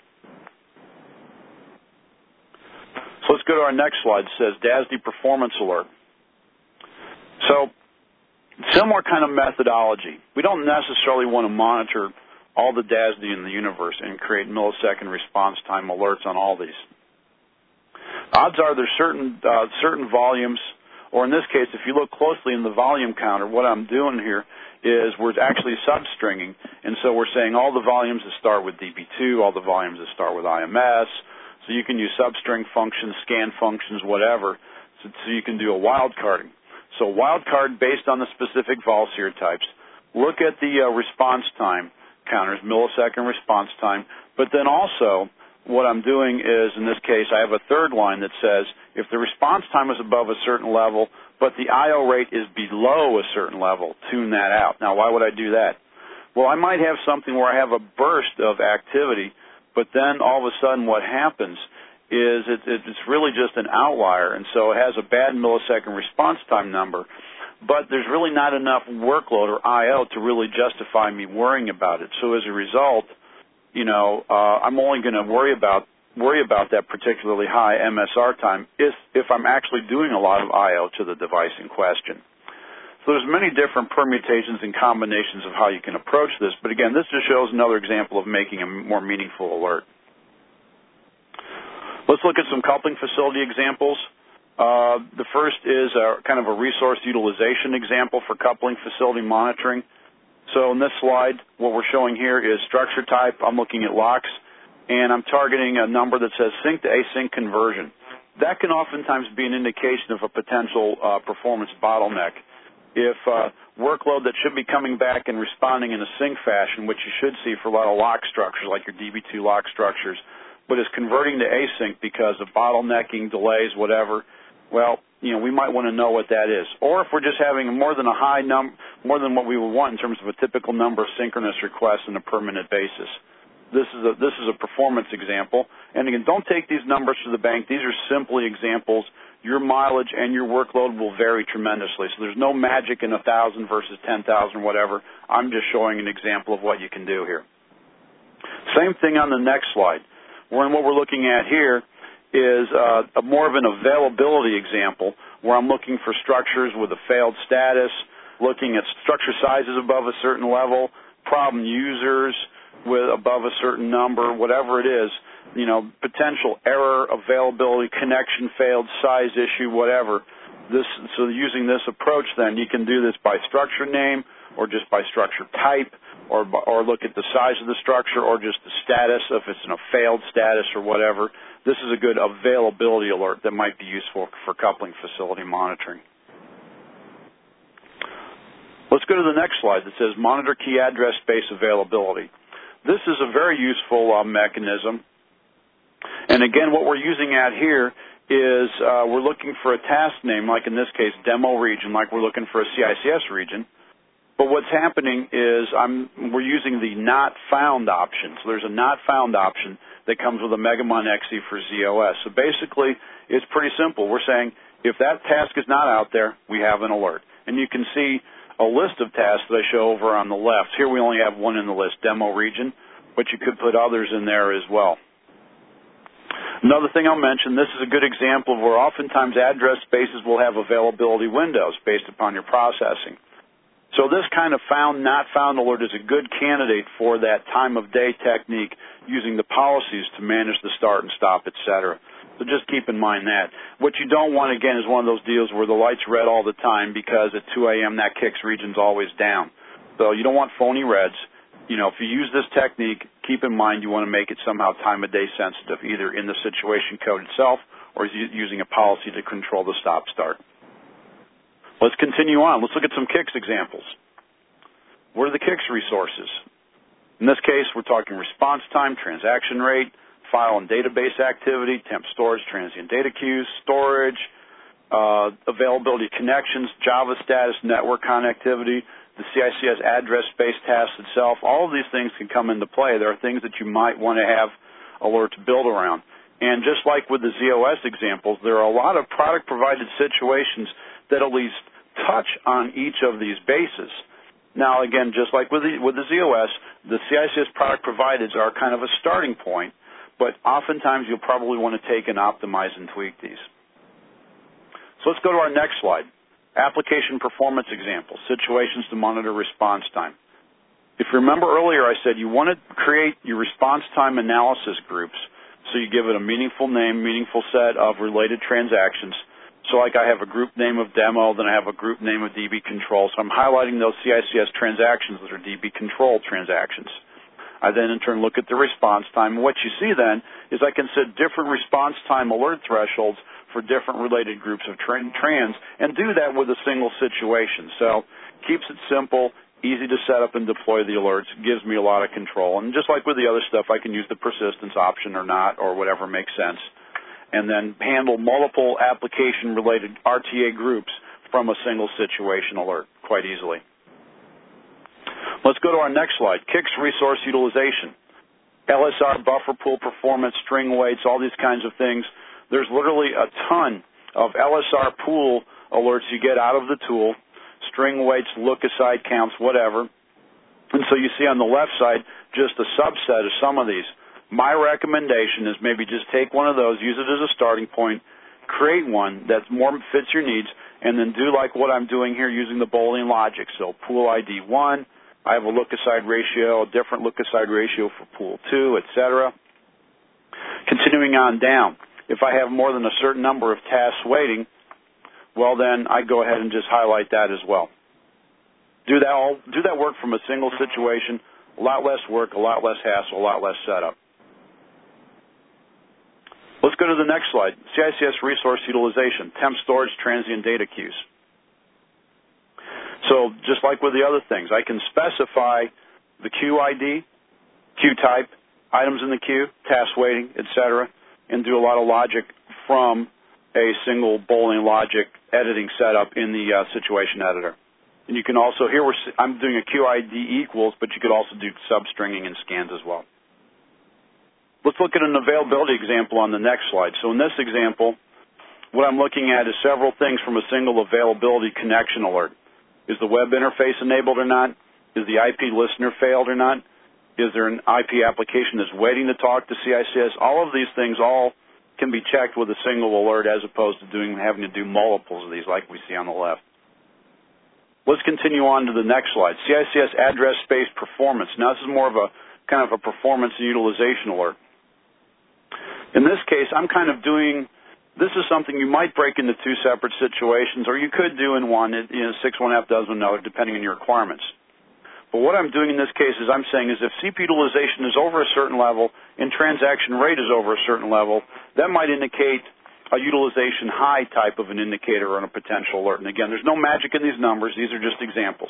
So let's go to our next slide. It says DASD Performance Alert. So similar kind of methodology. We don't necessarily want to monitor all the DASD in the universe and create millisecond response time alerts on all these. Odds are there's certain volumes, or in this case, if you look closely in the volume counter, what I'm doing here is we're actually substringing, and so we're saying all the volumes that start with DB2, all the volumes that start with IMS, so you can use substring functions, scan functions, whatever, so you can do a wildcarding. So wildcard based on the specific vol serotypes. Look at the response time counters, millisecond response time, but then also what I'm doing is, in this case, I have a third line that says if the response time is above a certain level, but the I/O rate is below a certain level, tune that out. Now, why would I do that? Well, I might have something where I have a burst of activity, but then all of a sudden what happens is it's really just an outlier, and so it has a bad millisecond response time number, but there's really not enough workload or I/O to really justify me worrying about it. So as a result, I'm only going to worry about that particularly high MSR time if I'm actually doing a lot of I/O to the device in question. So there's many different permutations and combinations of how you can approach this, but again, this just shows another example of making a more meaningful alert. Let's look at some coupling facility examples. The first is kind of a resource utilization example for coupling facility monitoring. So in this slide, what we're showing here is structure type. I'm looking at locks, and I'm targeting a number that says sync to async conversion. That can oftentimes be an indication of a potential performance bottleneck. If workload that should be coming back and responding in a sync fashion, which you should see for a lot of lock structures like your DB2 lock structures, but is converting to async because of bottlenecking, delays, whatever, well, we might want to know what that is. Or if we're just having more than what we would want in terms of a typical number of synchronous requests on a permanent basis. This is a performance example. And again, don't take these numbers to the bank. These are simply examples. Your mileage and your workload will vary tremendously. So there's no magic in 1,000 versus 10,000, whatever. I'm just showing an example of what you can do here. Same thing on the next slide. What we're looking at here is more of an availability example where I'm looking for structures with a failed status, looking at structure sizes above a certain level, problem users with above a certain number, whatever it is, potential error, availability, connection failed, size issue, whatever. So using this approach then, you can do this by structure name or just by structure type, or look at the size of the structure, or just the status, if it's in a failed status or whatever. This is a good availability alert that might be useful for coupling facility monitoring. Let's go to the next slide that says monitor key address space availability. This is a very useful mechanism. And again, what we're using at here is we're looking for a task name, like in this case, demo region, like we're looking for a CICS region. But what's happening is we're using the not found option. So there's a not found option that comes with a Megamon XE for ZOS. So basically, it's pretty simple. We're saying if that task is not out there, we have an alert. And you can see a list of tasks that I show over on the left. Here we only have one in the list, demo region, but you could put others in there as well. Another thing I'll mention, this is a good example of where oftentimes address spaces will have availability windows based upon your processing. So this kind of found, not found alert is a good candidate for that time of day technique using the policies to manage the start and stop, etc. So just keep in mind that. What you don't want, again, is one of those deals where the light's red all the time because at 2 a.m. that kicks region's always down. So you don't want phony reds. If you use this technique, keep in mind you want to make it somehow time of day sensitive, either in the situation code itself or using a policy to control the stop-start. Let's continue on. Let's look at some KICS examples. What are the KICS resources? In this case, we're talking response time, transaction rate, file and database activity, temp storage, transient data queues, storage, availability connections, Java status, network connectivity, the CICS address space task itself. All of these things can come into play. There are things that you might want to have alerts built around. And just like with the ZOS examples, there are a lot of product-provided situations that at least touch on each of these bases. Now, again, just like with the ZOS, the CICS product provided are kind of a starting point, but oftentimes you'll probably want to take and optimize and tweak these. So let's go to our next slide. Application performance examples, situations to monitor response time. If you remember earlier, I said you want to create your response time analysis groups, so you give it a meaningful name, meaningful set of related transactions. So like I have a group name of demo, then I have a group name of DB control. So I'm highlighting those CICS transactions that are DB control transactions. I then in turn look at the response time. And what you see then is I can set different response time alert thresholds for different related groups of trans and do that with a single situation. So keeps it simple, easy to set up and deploy the alerts, gives me a lot of control. And just like with the other stuff, I can use the persistence option or not or whatever makes sense, and then handle multiple application-related RTA groups from a single situation alert quite easily. Let's go to our next slide, KICS resource utilization. LSR, buffer pool performance, string weights, all these kinds of things. There's literally a ton of LSR pool alerts you get out of the tool, string weights, look-aside counts, whatever. And so you see on the left side just a subset of some of these. My recommendation is maybe just take one of those, use it as a starting point, create one that more fits your needs, and then do like what I'm doing here using the Boolean logic. So pool ID 1, I have a look-aside ratio, a different look-aside ratio for pool 2, etc. Continuing on down, if I have more than a certain number of tasks waiting, well then I go ahead and just highlight that as well. Do that work from a single situation, a lot less work, a lot less hassle, a lot less setup. Let's go to the next slide, CICS resource utilization, temp storage, transient data queues. So just like with the other things, I can specify the queue ID, queue type, items in the queue, task waiting, etc., and do a lot of logic from a single Boolean logic editing setup in the situation editor. And you can also, here I'm doing a queue ID equals, but you could also do substringing and scans as well. Let's look at an availability example on the next slide. So in this example, what I'm looking at is several things from a single availability connection alert. Is the web interface enabled or not? Is the IP listener failed or not? Is there an IP application that's waiting to talk to CICS? All of these things all can be checked with a single alert as opposed to having to do multiples of these like we see on the left. Let's continue on to the next slide. CICS address space performance. Now this is more of a kind of a performance and utilization alert. In this case, I'm kind of doing, this is something you might break into two separate situations, or you could do in one. 6.1F does another, depending on your requirements. But what I'm doing in this case is I'm saying is if CPU utilization is over a certain level and transaction rate is over a certain level, that might indicate a utilization high type of an indicator or a potential alert. And again, there's no magic in these numbers. These are just examples.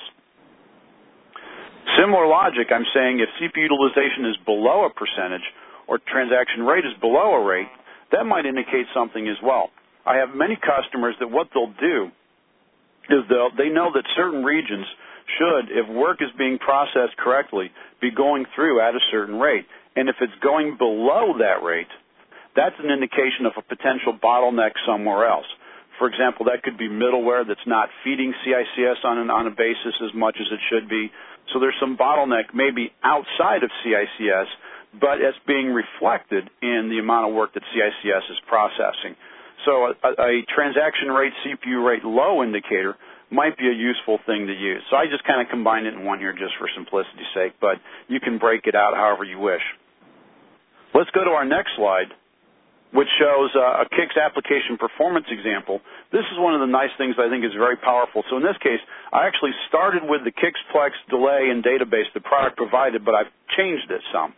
Similar logic, I'm saying if CPU utilization is below a percentage or transaction rate is below a rate, that might indicate something as well. I have many customers that what they'll do is they know that certain regions should, if work is being processed correctly, be going through at a certain rate. And if it's going below that rate, that's an indication of a potential bottleneck somewhere else. For example, that could be middleware that's not feeding CICS on a basis as much as it should be. So there's some bottleneck maybe outside of CICS, but it's being reflected in the amount of work that CICS is processing. So a transaction rate, CPU rate low indicator might be a useful thing to use. So I just kind of combined it in one here just for simplicity's sake, but you can break it out however you wish. Let's go to our next slide, which shows a KICS application performance example. This is one of the nice things I think is very powerful. So in this case, I actually started with the KICS-Plex delay and database the product provided, but I've changed it some.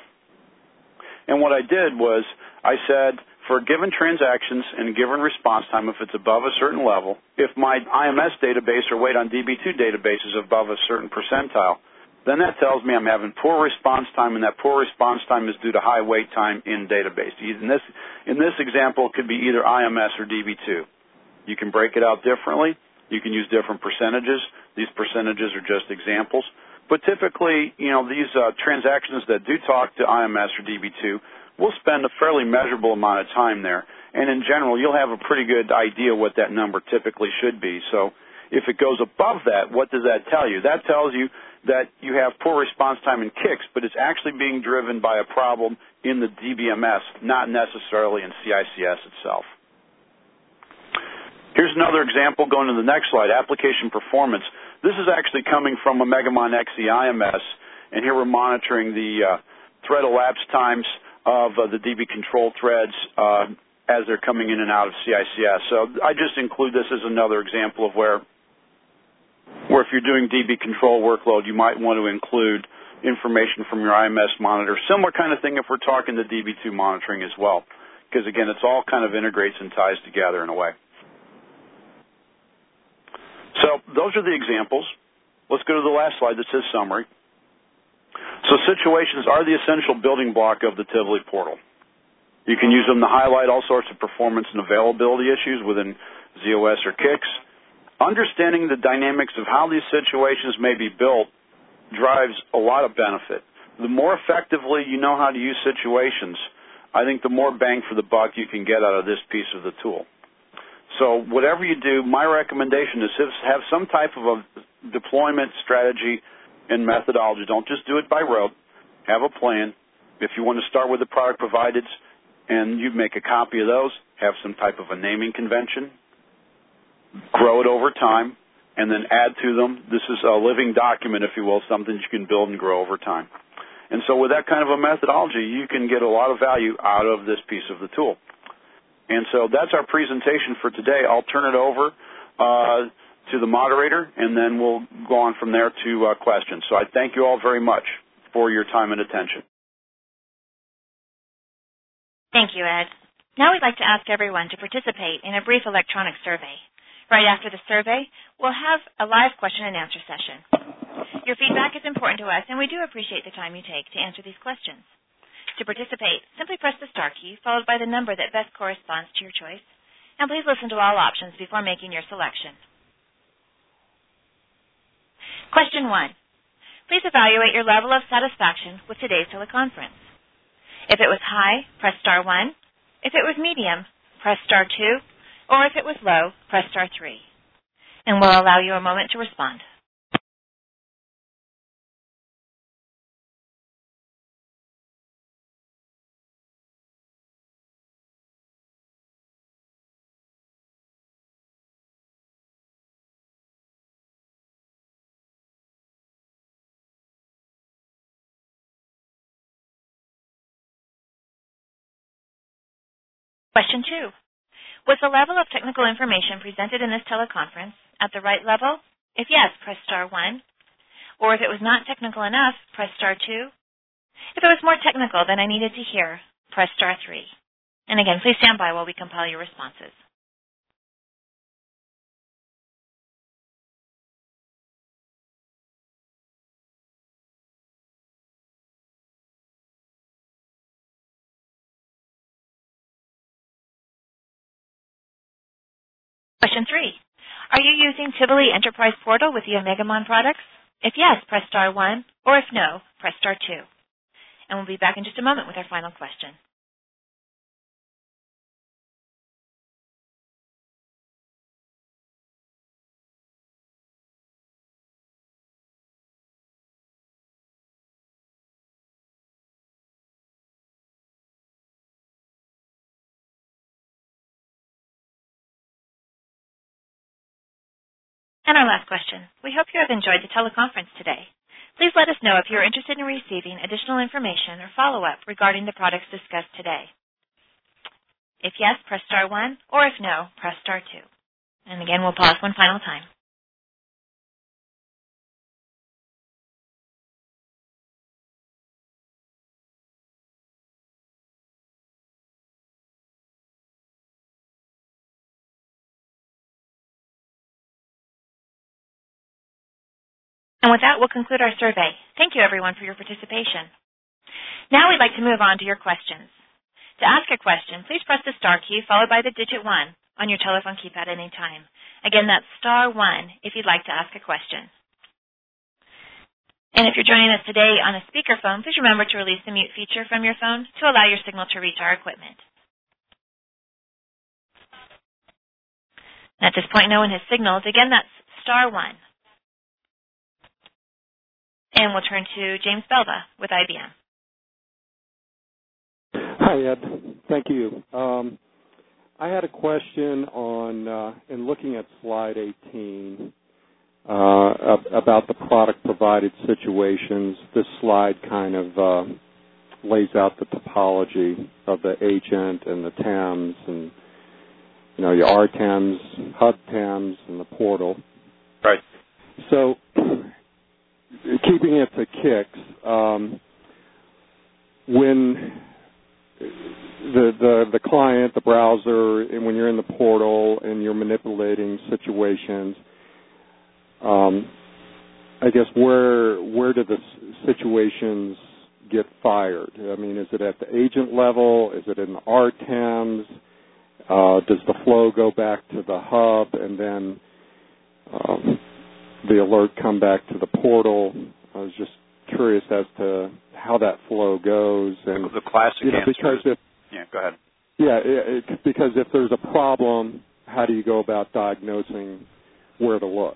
And what I did was I said for given transactions and a given response time, if it's above a certain level, if my IMS database or wait on DB2 database is above a certain percentile, then that tells me I'm having poor response time, and that poor response time is due to high wait time in database. In this example, it could be either IMS or DB2. You can break it out differently. You can use different percentages. These percentages are just examples. But typically, these transactions that do talk to IMS or DB2 will spend a fairly measurable amount of time there. And in general, you'll have a pretty good idea what that number typically should be. So If it goes above that, what does that tell you? That tells you that you have poor response time in kicks, but it's actually being driven by a problem in the DBMS, not necessarily in CICS itself. Here's another example going to the next slide, application performance. This is actually coming from a Megamon XE IMS, and here we're monitoring the thread elapse times of the DB control threads as they're coming in and out of CICS. So I just include this as another example of where if you're doing DB control workload, you might want to include information from your IMS monitor. Similar kind of thing if we're talking the DB2 monitoring as well, because, again, it's all kind of integrates and ties together in a way. So those are the examples. Let's go to the last slide that says summary. So situations are the essential building block of the Tivoli portal. You can use them to highlight all sorts of performance and availability issues within ZOS or KICS. Understanding the dynamics of how these situations may be built drives a lot of benefit. The more effectively you know how to use situations, I think the more bang for the buck you can get out of this piece of the tool. So whatever you do, my recommendation is have some type of a deployment strategy and methodology. Don't just do it by rote. Have a plan. If you want to start with the product provided and you make a copy of those, have some type of a naming convention. Grow it over time, and then add to them. This is a living document, if you will, something you can build and grow over time. And so with that kind of a methodology, you can get a lot of value out of this piece of the tool. And so that's our presentation for today. I'll turn it over to the moderator, and then we'll go on from there to questions. So I thank you all very much for your time and attention. Thank you, Ed. Now we'd like to ask everyone to participate in a brief electronic survey. Right after the survey, we'll have a live question and answer session. Your feedback is important to us, and we do appreciate the time you take to answer these questions. To participate, simply press the star key followed by the number that best corresponds to your choice, and please listen to all options before making your selection. Question 1. Please evaluate your level of satisfaction with today's teleconference. If it was high, press star 1. If it was medium, press star 2. Or if it was low, press star 3. And we'll allow you a moment to respond. Question 2. Was the level of technical information presented in this teleconference at the right level? If yes, press star 1. Or if it was not technical enough, press star 2. If it was more technical than I needed to hear, press star 3. And again, please stand by while we compile your responses. Question 3. Are you using Tivoli Enterprise Portal with the Omegamon products? If yes, press star 1, or if no, press star 2. And we'll be back in just a moment with our final question. And our last question. We hope you have enjoyed the teleconference today. Please let us know if you are interested in receiving additional information or follow-up regarding the products discussed today. If yes, press star 1, or if no, press star 2. And again, we'll pause one final time. And with that, we'll conclude our survey. Thank you, everyone, for your participation. Now we'd like to move on to your questions. To ask a question, please press the star key followed by the digit 1 on your telephone keypad at any time. Again, that's star 1 if you'd like to ask a question. And if you're joining us today on a speakerphone, please remember to release the mute feature from your phone to allow your signal to reach our equipment. At this point, no one has signaled. Again, that's star 1. And we'll turn to James Belva with IBM. Hi, Ed. Thank you. I had a question on, in looking at slide 18, about the product-provided situations. This slide kind of lays out the topology of the agent and the TEMS and, you know, your RTEMS, HUB TEMS, and the portal. Right. So, keeping it to KICS, when the client, the browser, and when you're in the portal and you're manipulating situations, I guess where do the situations get fired? I mean, is it at the agent level? Is it in the RTEMS? Does the flow go back to the hub and then the alert come back to the portal? I was just curious as to how that flow goes. And the classic answer go ahead. Yeah, because if there's a problem, how do you go about diagnosing where to look?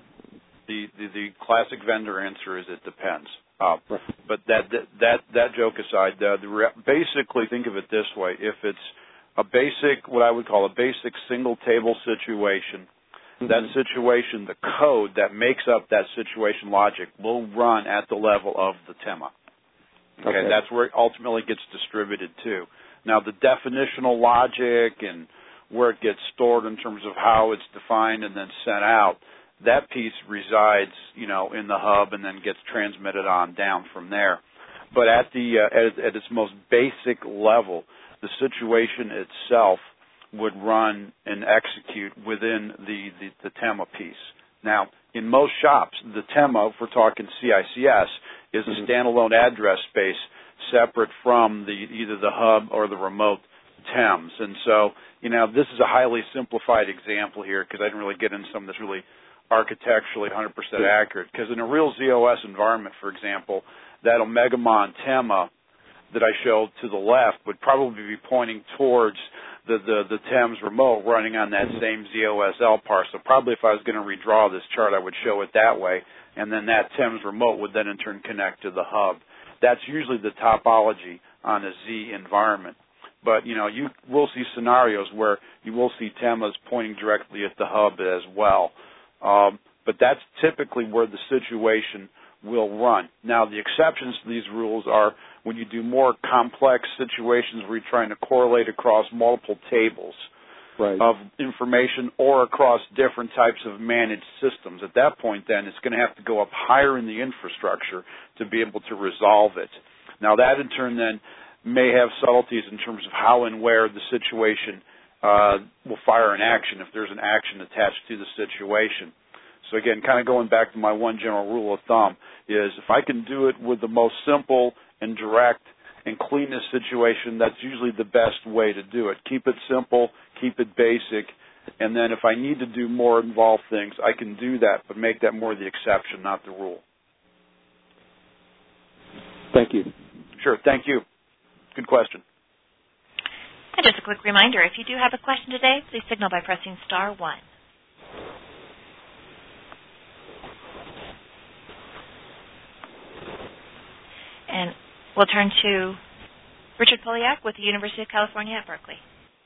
The classic vendor answer is it depends. But that joke aside, basically think of it this way: if it's a basic, what I would call a basic single table situation, that situation, the code that makes up that situation logic will run at the level of the TEMA. Okay, that's where it ultimately gets distributed to. Now, the definitional logic and where it gets stored in terms of how it's defined and then sent out, that piece resides, you know, in the hub and then gets transmitted on down from there. But at its most basic level, the situation itself would run and execute within the TEMA piece. Now, in most shops, the TEMA, if we're talking CICS, is a standalone address space separate from either the hub or the remote TEMS. And so, you know, this is a highly simplified example here because I didn't really get into some of this really architecturally 100% accurate. Because in a real ZOS environment, for example, that Omegamon TEMA that I showed to the left would probably be pointing towards the TEMS remote running on that same ZOS LPAR. So probably if I was going to redraw this chart, I would show it that way, and then that TEMS remote would then in turn connect to the hub. That's usually the topology on a Z environment. But, you know, you will see scenarios where you will see TEMAs pointing directly at the hub as well. But that's typically where the situation will run. Now, the exceptions to these rules are when you do more complex situations where you're trying to correlate across multiple tables of information or across different types of managed systems. At that point, then, it's going to have to go up higher in the infrastructure to be able to resolve it. Now, that in turn then may have subtleties in terms of how and where the situation will fire an action if there's an action attached to the situation. So again, kind of going back to my one general rule of thumb is if I can do it with the most simple and direct and cleanest situation, that's usually the best way to do it. Keep it simple, keep it basic, and then if I need to do more involved things, I can do that, but make that more the exception, not the rule. Thank you. Sure, thank you. Good question. And just a quick reminder, if you do have a question today, please signal by pressing star 1. And we'll turn to Richard Polyak with the University of California at Berkeley.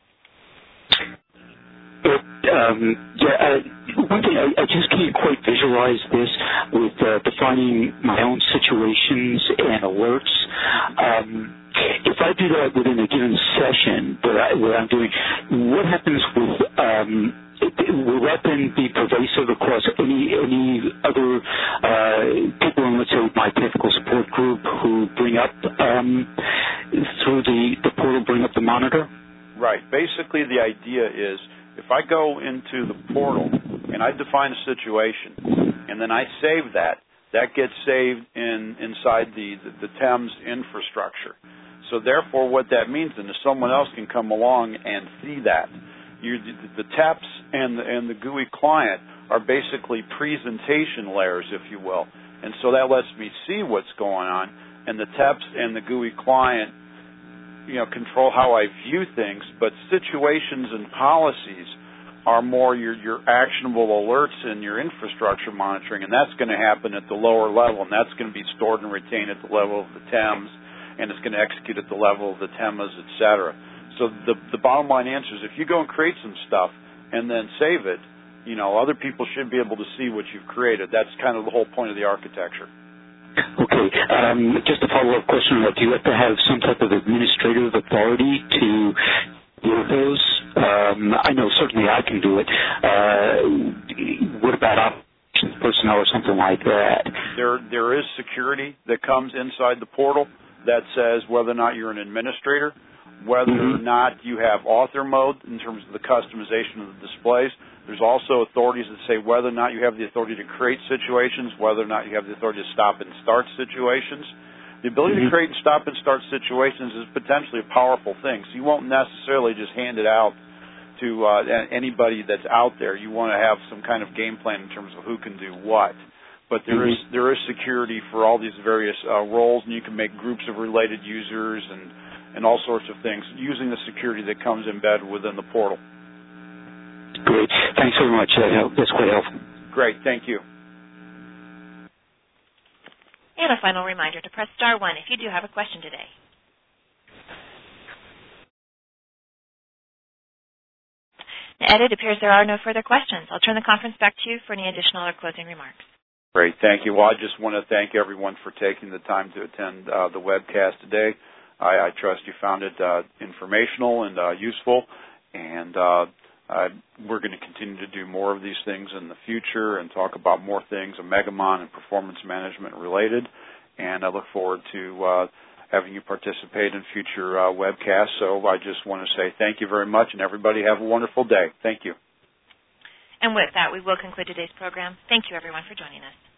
One thing, I just can't quite visualize this with defining my own situations and alerts. If I do that within a given session, what I'm doing, what happens with, will that then be pervasive across any other people in, let's say, my technical support group who bring up, through the portal, bring up the monitor? Right. Basically, the idea is if I go into the portal and I define a situation and then I save that gets saved inside the TEMS infrastructure. So therefore, what that means then is someone else can come along and see that. The TEPS and the GUI client are basically presentation layers, if you will. And so that lets me see what's going on, and the TEPS and the GUI client, you know, control how I view things, but situations and policies are more your actionable alerts and your infrastructure monitoring, and that's going to happen at the lower level, and that's going to be stored and retained at the level of the TEMS, and it's going to execute at the level of the TEMAs, et cetera. So the bottom line answer is if you go and create some stuff and then save it, other people should be able to see what you've created. That's kind of the whole point of the architecture. Okay. Just a follow-up question. Do you have to have some type of administrative authority to do those? I know certainly I can do it. What about operations personnel or something like that? There is security that comes inside the portal that says whether or not you're an administrator, whether or not you have author mode in terms of the customization of the displays. There's also authorities that say whether or not you have the authority to create situations, whether or not you have the authority to stop and start situations. The ability to create and stop and start situations is potentially a powerful thing. So you won't necessarily just hand it out to anybody that's out there. You want to have some kind of game plan in terms of who can do what. But there is security for all these various roles, and you can make groups of related users and all sorts of things using the security that comes embedded within the portal. Great. Thanks very much. That's quite helpful. Great. Thank you. And a final reminder to press star 1 if you do have a question today. Ed, it appears there are no further questions. I'll turn the conference back to you for any additional or closing remarks. Great. Thank you. Well, I just want to thank everyone for taking the time to attend the webcast today. I trust you found it informational and useful, and we're going to continue to do more of these things in the future and talk about more things, Omegamon and performance management related, and I look forward to having you participate in future webcasts. So I just want to say thank you very much, and everybody have a wonderful day. Thank you. And with that, we will conclude today's program. Thank you, everyone, for joining us.